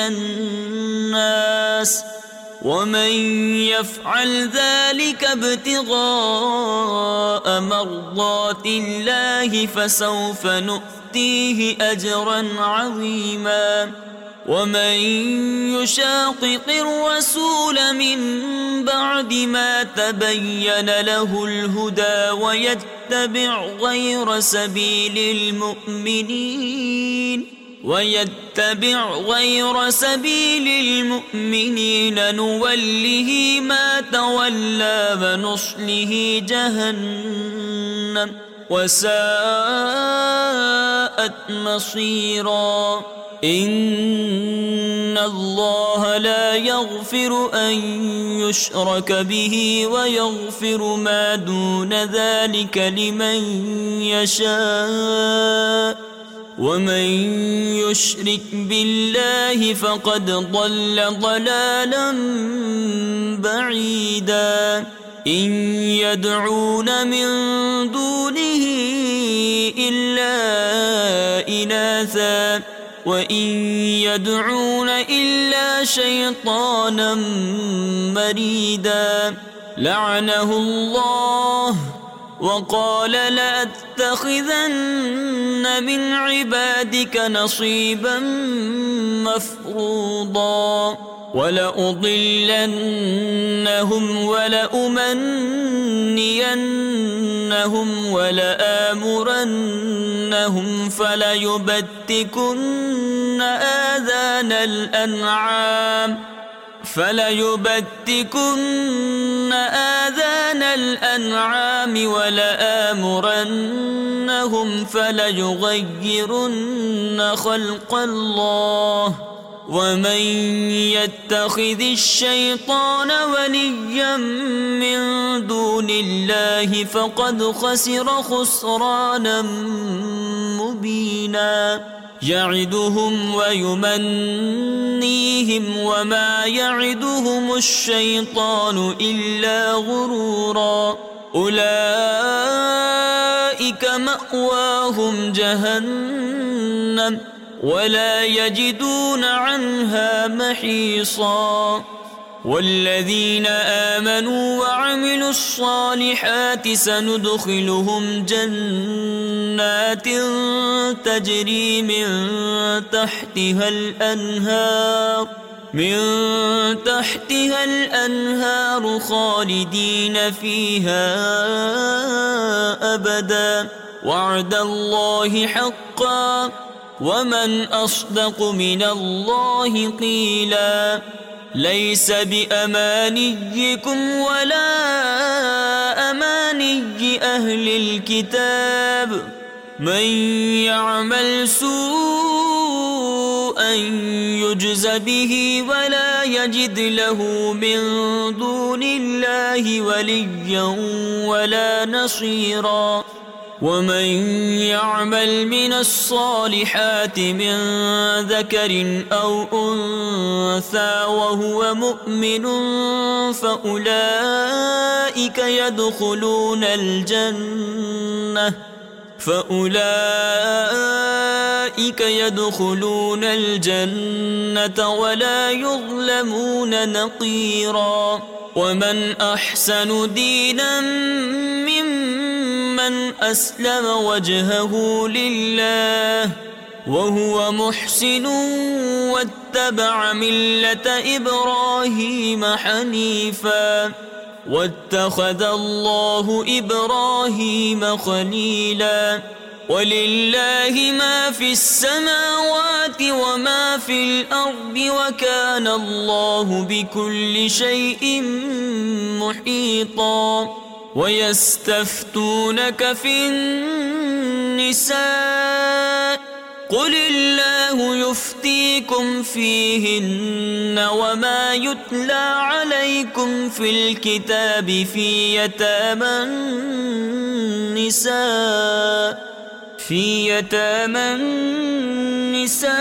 الناس ومن يفعل ذلك ابتغاء مرضات الله فسوف نؤتيه أجرا عظيما ومن يشاقق الرسول من بعد ما تبين له الهدى ويتبع غير سبيل المؤمنين ويتبع غير سبيل المؤمنين نوله ما تولى ونصله جهنم وساءت مصيرا إن الله لا يغفر أن يشرك به ويغفر ما دون ذلك لمن يشاء ومن يشرك بالله فقد ضل ضلالا بعيدا إن يدعون من دونه إلا إناثا وإن يدعون إلا شيطانا مريدا لعنه الله وقال لأتخذن من عبادك نصيبا مفروضا ولأضلنهم ولأمنينهم ولآمرنهم فليبتكن آذان الأنعام فليبتكن آذان الأنعام ولآمرنهم فليغيرن خلق الله ومن يتخذ الشيطان وليا من دون الله فقد خسر خسرانا مبينا يعدهم ويمنيهم وما يعدهم الشيطان إلا غرورا أولئك مأواهم جهنم ولا يجدون عنها محيصا والذين آمنوا وعملوا الصالحات سندخلهم جنات تجري من تحتها الأنهار من تحتها الأنهار خالدين فيها أبدا وعد الله حقا ومن أصدق من الله قيلا ليس بأمانيكم ولا أماني أهل الكتاب من يعمل سوءا يجز به ولا يجد له من دون الله وليا ولا نصيرا ومن يعمل من الصالحات من ذكر أو أنثى وهو مؤمن فأولئك يدخلون الجنة فأولئك يدخلون الجنة ولا يظلمون نقيرا ومن أحسن دينا ممن أسلم وجهه لله وهو محسن واتبع ملة إبراهيم حنيفا واتخذ الله إبراهيم خليلا ولله ما في السماوات وما في الأرض وكان الله بكل شيء محيطا ويستفتونك في النساء قل الله يفتيكم فيهن وما يتلى عليكم في الكتاب في يتامى النساء في يتامى النساء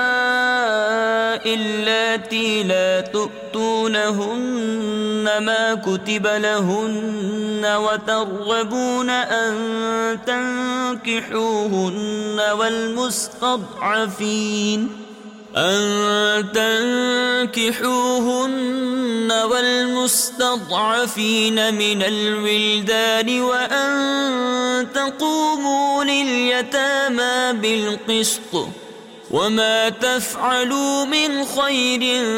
اللاتي لا تؤتونهن ما كتب لهن وترغبون أن تنكحوهن والمستضعفين أن تنكحوهن والمستضعفين من الولدان وأن تقوموا لليتامى بالقسط وما تفعلوا من خير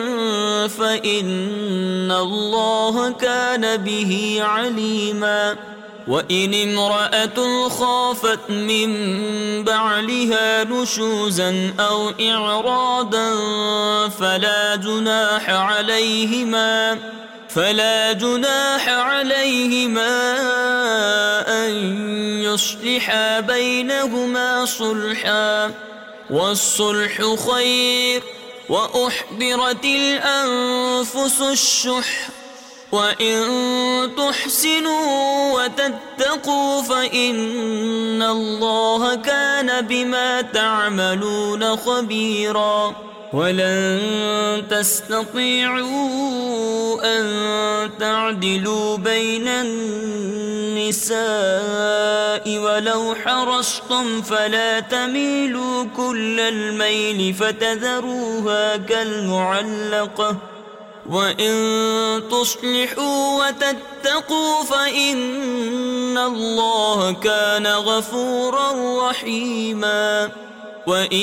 فإن الله كان به عليما. وإن امرأة خافت من بعلها نشوزا أو إعراضا فلا جناح عليهما فلا جناح عليهما أن يصلحا بينهما صلحا والصلح خير وأحضرت الأنفس الشح وإن تحسنوا وتتقوا فإن الله كان بما تعملون خبيرا. ولن تستطيعوا أن تعدلوا بين النساء ولو حرصتم فلا تميلوا كل الميل فتذروها كالمعلقة وإن تصلحوا وتتقوا فإن الله كان غفورا رحيما. وإن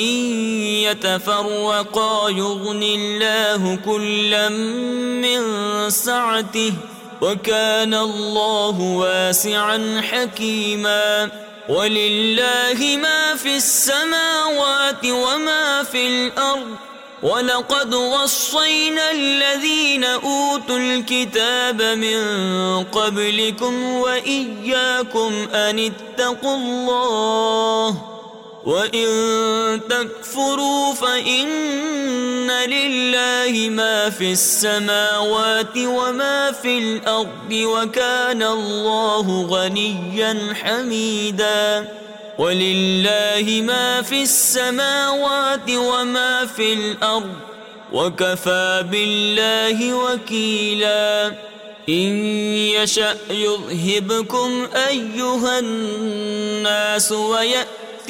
يتفرقا يغن الله كلا من سعته وكان الله واسعا حكيما. ولله ما في السماوات وما في الأرض ولقد وصينا الذين أوتوا الكتاب من قبلكم وإياكم أن اتقوا الله وإن تكفروا فإن لله ما في السماوات وما في الأرض وكان الله غنيا حميدا. ولله ما في السماوات وما في الأرض وكفى بالله وكيلا. إن يشأ يذهبكم أيها الناس ويأتي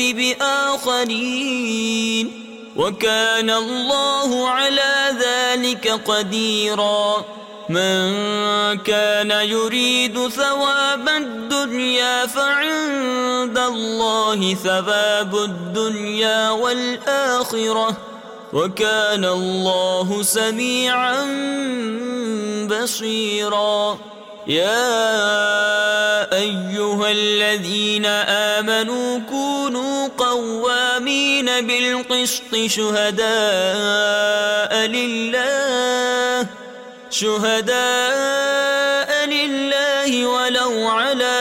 بآخرين وكان الله على ذلك قديرا. من كان يريد ثواب الدنيا فعند الله ثواب الدنيا والآخرة وكان الله سميعا بصيرا. يا أيها الذين آمنوا كونوا قوامين بالقسط شهداء لله شهداء لله ولو على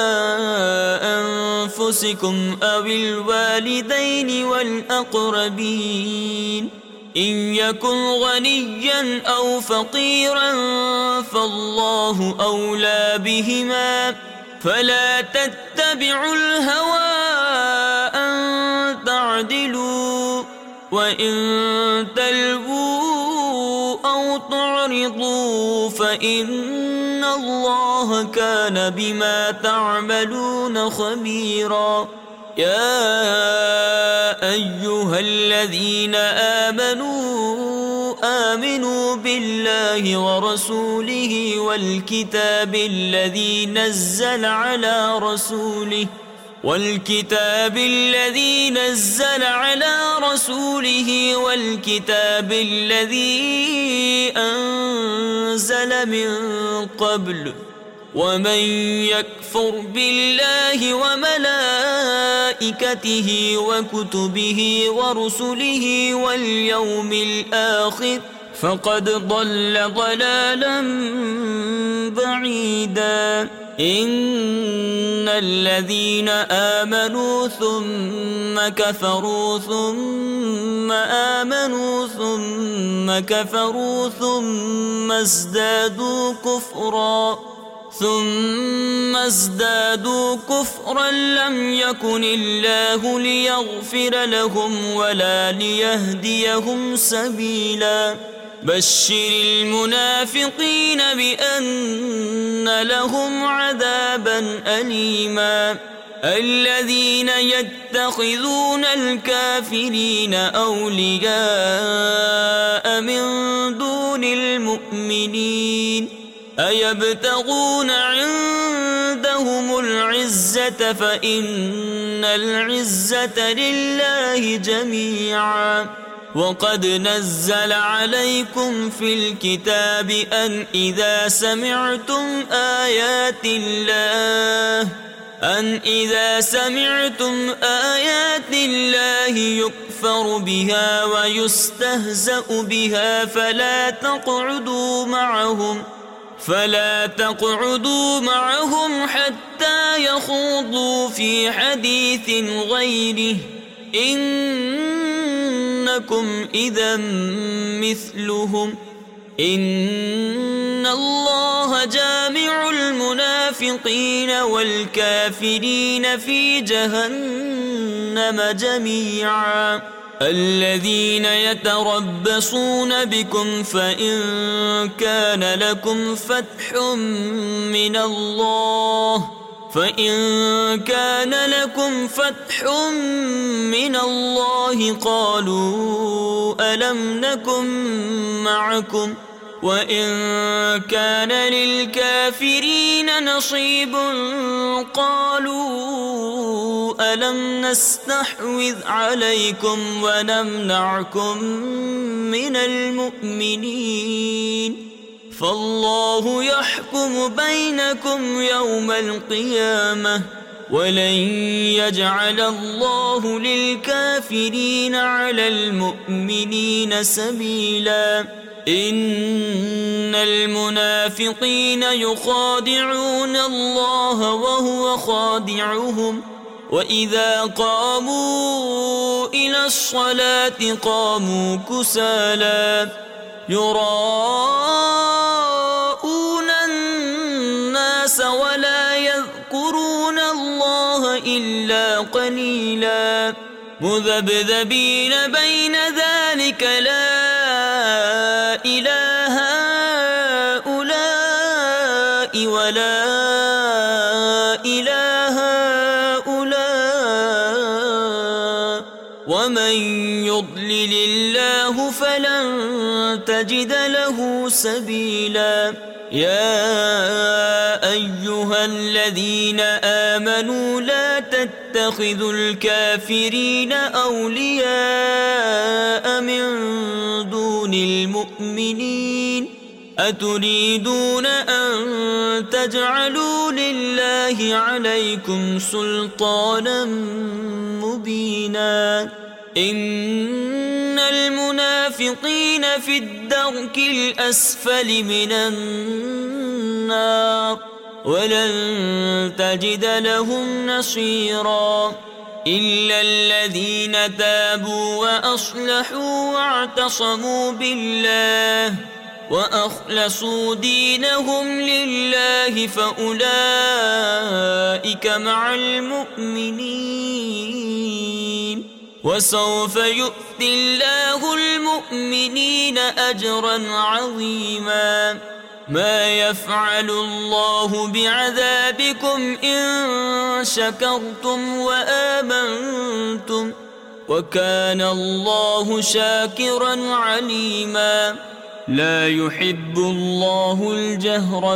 أنفسكم أو الوالدين والأقربين إن يكن غنيا أو فقيرا فالله أولى بهما فلا تتبعوا الهوى أن تعدلوا وإن تلووا أو تعرضوا فإن الله كان بما تعملون خبيرا. يا أيها الذين آمنوا آمنوا بالله ورسوله والكتاب الذي نزل على رسوله والكتاب الذي نزل على رسوله والكتاب الذي أنزل من قبل ومن يكفر بالله وملائكته وكتبه ورسله واليوم الآخر فقد ضل ضلالا بعيدا. إن الذين آمنوا ثم كفروا ثم آمنوا ثم كفروا ثم ازدادوا كفرا ثم ازدادوا كفرا لم يكن الله ليغفر لهم ولا ليهديهم سبيلا بشر المنافقين بأن لهم عذابا أليما الذين يتخذون الكافرين أولياء من دون المؤمنين أيبتغون عندهم العزة فإن العزة لله جميعا وقد نزل عليكم في الكتاب أن إذا سمعتم آيات الله أن إذا سمعتم آيات الله يكفر بها ويستهزأ بها فلا تقعدوا معهم فلا تقعدوا معهم حتى يخوضوا في حديث غيره إنكم إذا مثلهم إن الله جامع المنافقين والكافرين في جهنم جميعا الذين يتربصون بكم فإن كان لكم فتح من الله فإن كان لكم فتح من الله قالوا ألم نكن معكم وإن كان للكافرين نصيب قالوا ألم نستحوذ عليكم ونمنعكم من المؤمنين فالله يحكم بينكم يوم القيامة ولن يجعل الله للكافرين على المؤمنين سبيلا إن المنافقين يخادعون الله وهو خادعهم وإذا قاموا إلى الصلاة قاموا كسالى يراءون الناس ولا يذكرون الله إلا قليلا مذبذبين بين ذلك لا إله هؤلاء ولا إله هؤلاء ومن يضلل الله فلن تجد له سبيلا يا أيها الذين آمنوا لا تتخذوا الكافرين أولياء من دون المؤمنين أتريدون أن تجعلوا لله عليكم سلطانا مبينا إن المنافقين في الدرك الأسفل من النار ولن تجد لهم نصيرا إلا الذين تابوا وأصلحوا واعتصموا بالله وأخلصوا دينهم لله فأولئك مع المؤمنين وسوف يؤتي الله المؤمنين أجرا عظيما ما يفعل الله بعذابكم إن شكرتم وآمنتم وكان الله شاكرا عليما لا يحب الله الجهر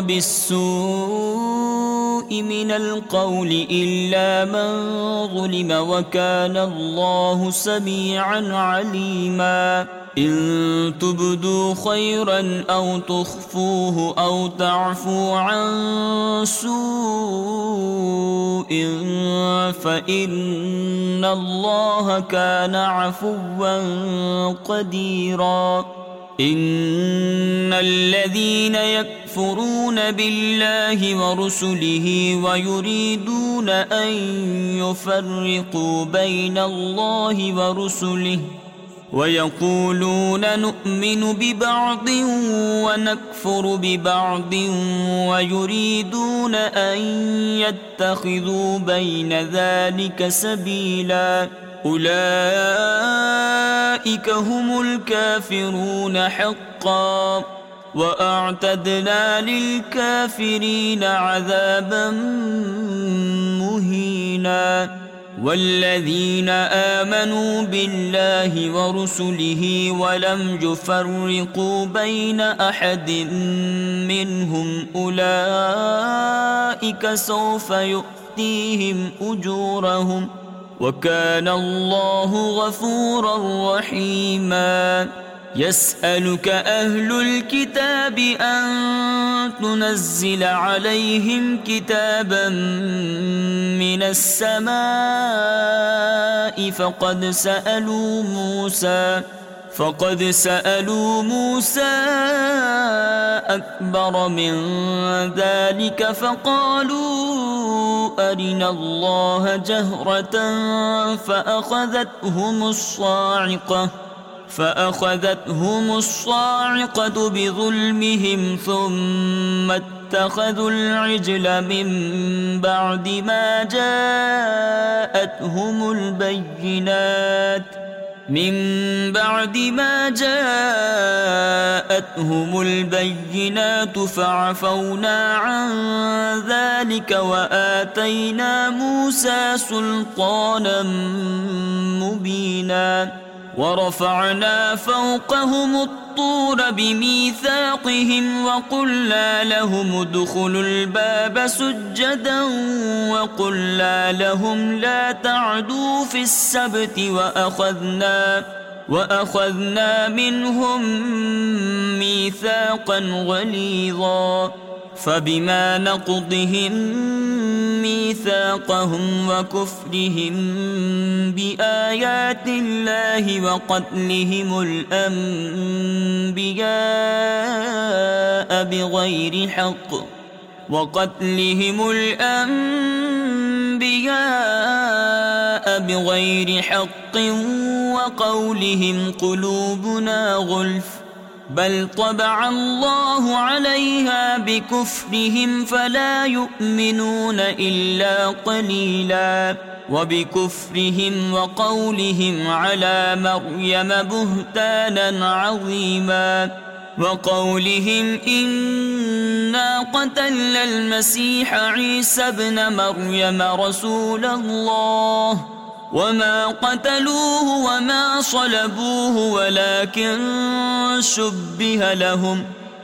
بالسوء من القول إلا من ظلم وكان الله سميعا عليما إن تبدوا خيرا أو تخفوه أو تعفوا عن سوء فإن الله كان عفوا قديرا إن الذين يكفرون بالله ورسله ويريدون أن يفرقوا بين الله ورسله ويقولون نؤمن ببعض ونكفر ببعض ويريدون أن يتخذوا بين ذلك سبيلا أولئك هم الكافرون حقا وأعتدنا للكافرين عذابا مهينا والذين آمنوا بالله ورسله ولم يفرقوا بين أحد منهم أولئك سوف يؤتيهم أجورهم وكان الله غفورا رحيما يسألك أهل الكتاب أن تنزل عليهم كتابا من السماء فقد سألوا موسى فقد سألوا موسى أكبر من ذلك فقالوا أرنا الله جهرة فأخذتهم الصاعقة فأخذتهم الصاعقة بظلمهم ثم اتخذوا العجل من بعد ما جاءتهم البينات من بعد ما جاءتهم البينات فعفونا عن ذلك وآتينا موسى سلطانا مبينا ورفعنا فوقهم الطور بميثاقهم وقلنا لهم ادخلوا الباب سجدا وقلنا لهم لا تعدوا في السبت وأخذنا وأخذنا منهم ميثاقا غليظا فبما نقضهم ميثاقهم وكفرهم بآيات الله وقتلهم الأنبياء بغير حق وقتلهم الأنبياء بغير حق وقولهم قلوبنا غلف بل طبع الله عليها بكفرهم فلا يؤمنون إلا قليلا وبكفرهم وقولهم على مريم بهتانا عظيما وقولهم إنا قتلنا المسيح عيسى ابن مريم رسول الله وما قتلوه وما صلبوه ولكن شبه لهم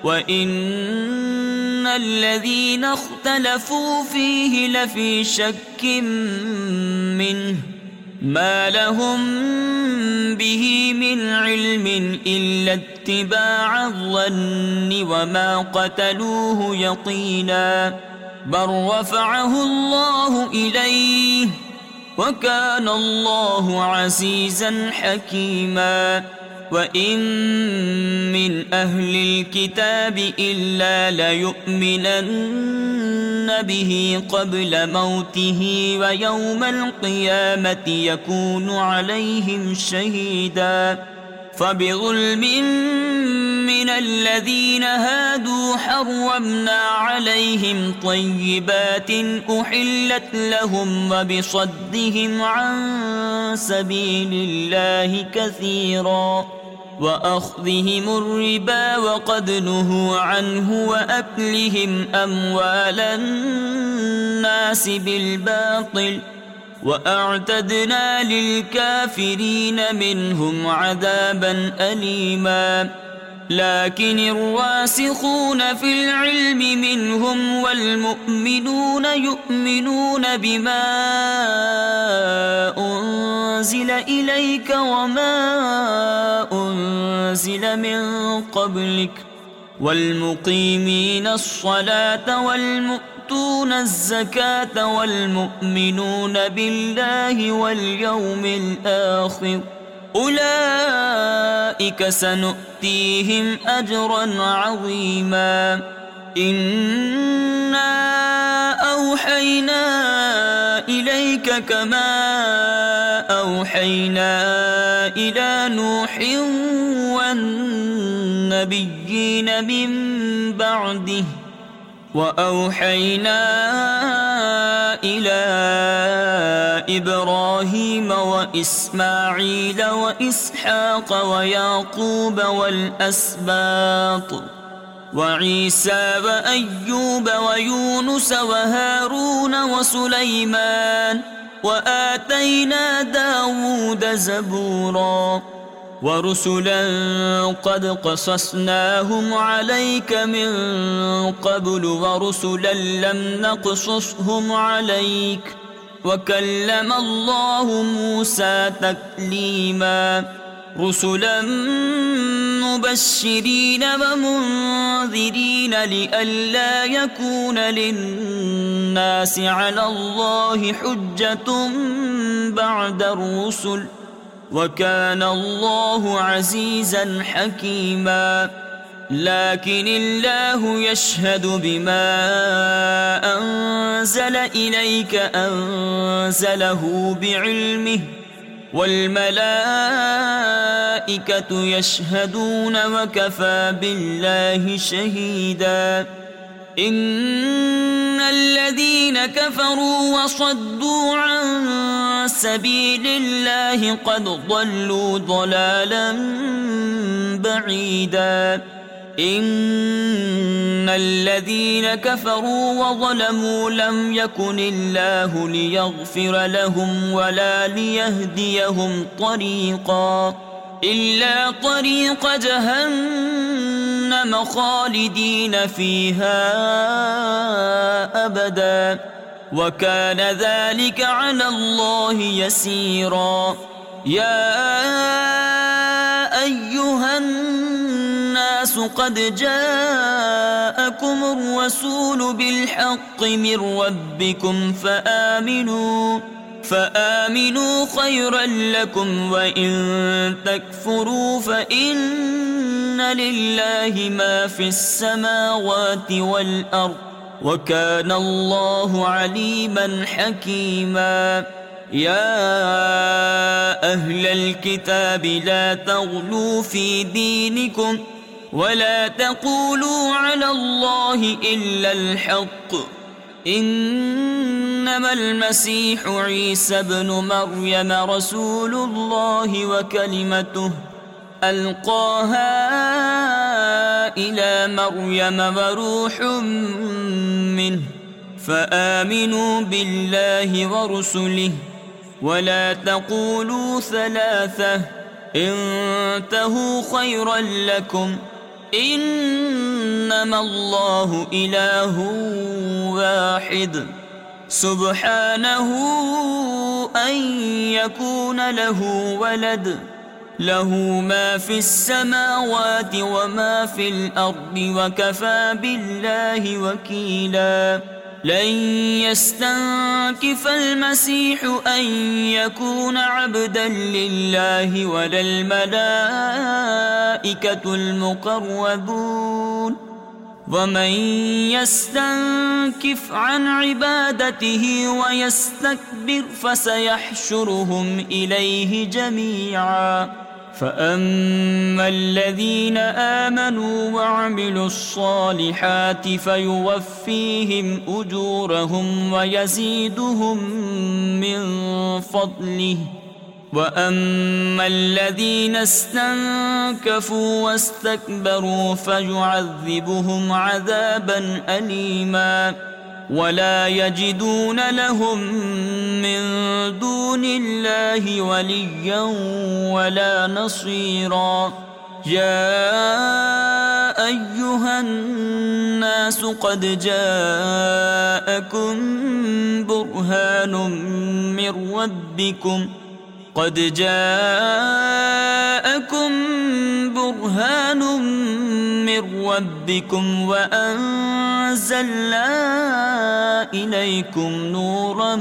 وإن الذين اختلفوا فيه لفي شك منه ما لهم به من علم إلا اتباع الظن وما قتلوه يقينا بل رفعه الله إليه وكان الله عزيزا حكيما وإن من أهل الكتاب إلا ليؤمنن به قبل موته ويوم القيامة يكون عليهم شهيدا فبظلم من الذين هادوا حرمنا عليهم طيبات أحلت لهم وبصدهم عن سبيل الله كثيرا وأخذهم الربا وقد نهوا عنه وأكلهم أموال الناس بالباطل وأعتدنا للكافرين منهم عذابا أليما لكن الراسخون في العلم منهم والمؤمنون يؤمنون بما أنزل إليك وما أنزل من قبلك والمقيمين الصلاة والمؤتون الزكاة والمؤمنون بالله واليوم الآخر أولئك سنؤتيهم أجرا عظيما إنا أوحينا إليك كما أوحينا إلى نوح والنبيين من بعده وأوحينا إلى إبراهيم وإسماعيل وإسحاق ويعقوب والأسباط وعيسى وأيوب ويونس وهارون وسليمان وآتينا داود زبورا ورسلا قد قصصناهم عليك من قبل ورسلا لم نقصصهم عليك وكلم الله موسى تكليما رسلا مبشرين ومنذرين لئلا يكون للناس على الله حجة بعد الرسل وكان الله عزيزا حكيما لكن الله يشهد بما أنزل إليك أنزله بعلمه والملائكة يشهدون وكفى بالله شهيدا إن الذين كفروا وصدوا عن سبيل الله قد ضلوا ضلالا بعيدا إن الذين كفروا وظلموا لم يكن الله ليغفر لهم ولا ليهديهم طريقا إلا طريق جهنم خالدين فيها أبدا وكان ذلك على الله يسيرا يا أيها الناس قد جاءكم الرسول بالحق من ربكم فآمنوا فآمنوا خيرا لكم وإن تكفروا فإن لله ما في السماوات والأرض وكان الله عليما حكيما يا أهل الكتاب لا تغلوا في دينكم ولا تقولوا على الله إلا الحق إنما المسيح عيسى ابن مريم رسول الله وكلمته ألقاها إلى مريم وروح منه فآمنوا بالله ورسله ولا تقولوا ثلاثة انتهوا خيرا لكم إنما الله إله واحد سبحانه أن يكون له ولد له ما في السماوات وما في الأرض وكفى بالله وكيلا لن يستنكف المسيح أن يكون عبدا لله ولا الملائكة المقربون ومن يستنكف عن عبادته ويستكبر فسيحشرهم إليه جميعا فأما الذين آمنوا وعملوا الصالحات فيوفيهم أجورهم ويزيدهم من فضله وأما الذين استنكفوا واستكبروا فيعذبهم عذابا أليما ولا يجدون لهم من دون الله وليا ولا نصيرا يا أيها الناس قد جاءكم برهان من ربكم قد جاءكم برهان من ربكم وأنزلنا إليكم نورا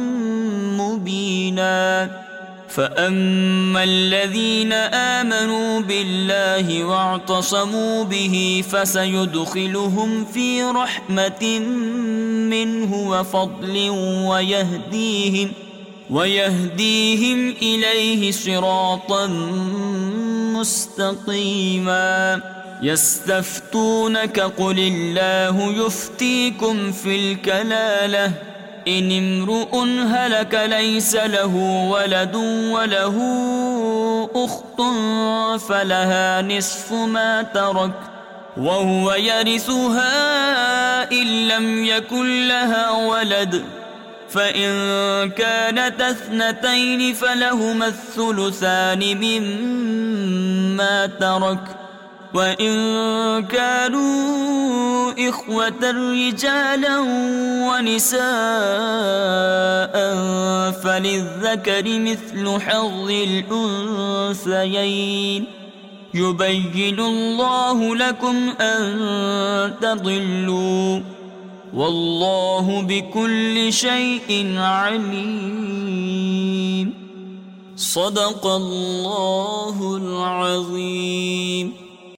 مبينا فأما الذين آمنوا بالله واعتصموا به فسيدخلهم في رحمة منه وفضل ويهديهم ويهديهم إليه صراطا مستقيما يستفتونك قل الله يفتيكم في الكلالة إن امرؤ هلك ليس له ولد وله أخت فلها نصف ما ترك وهو يرثها إن لم يكن لها ولد فإن كانت اثنتين فلهما الثلثان مما ترك وإن كانوا إخوة رجالا ونساء فللذكر مثل حظ الأنثيين يبين الله لكم أن تضلوا والله بكل شيء عليم. صدق الله العظيم.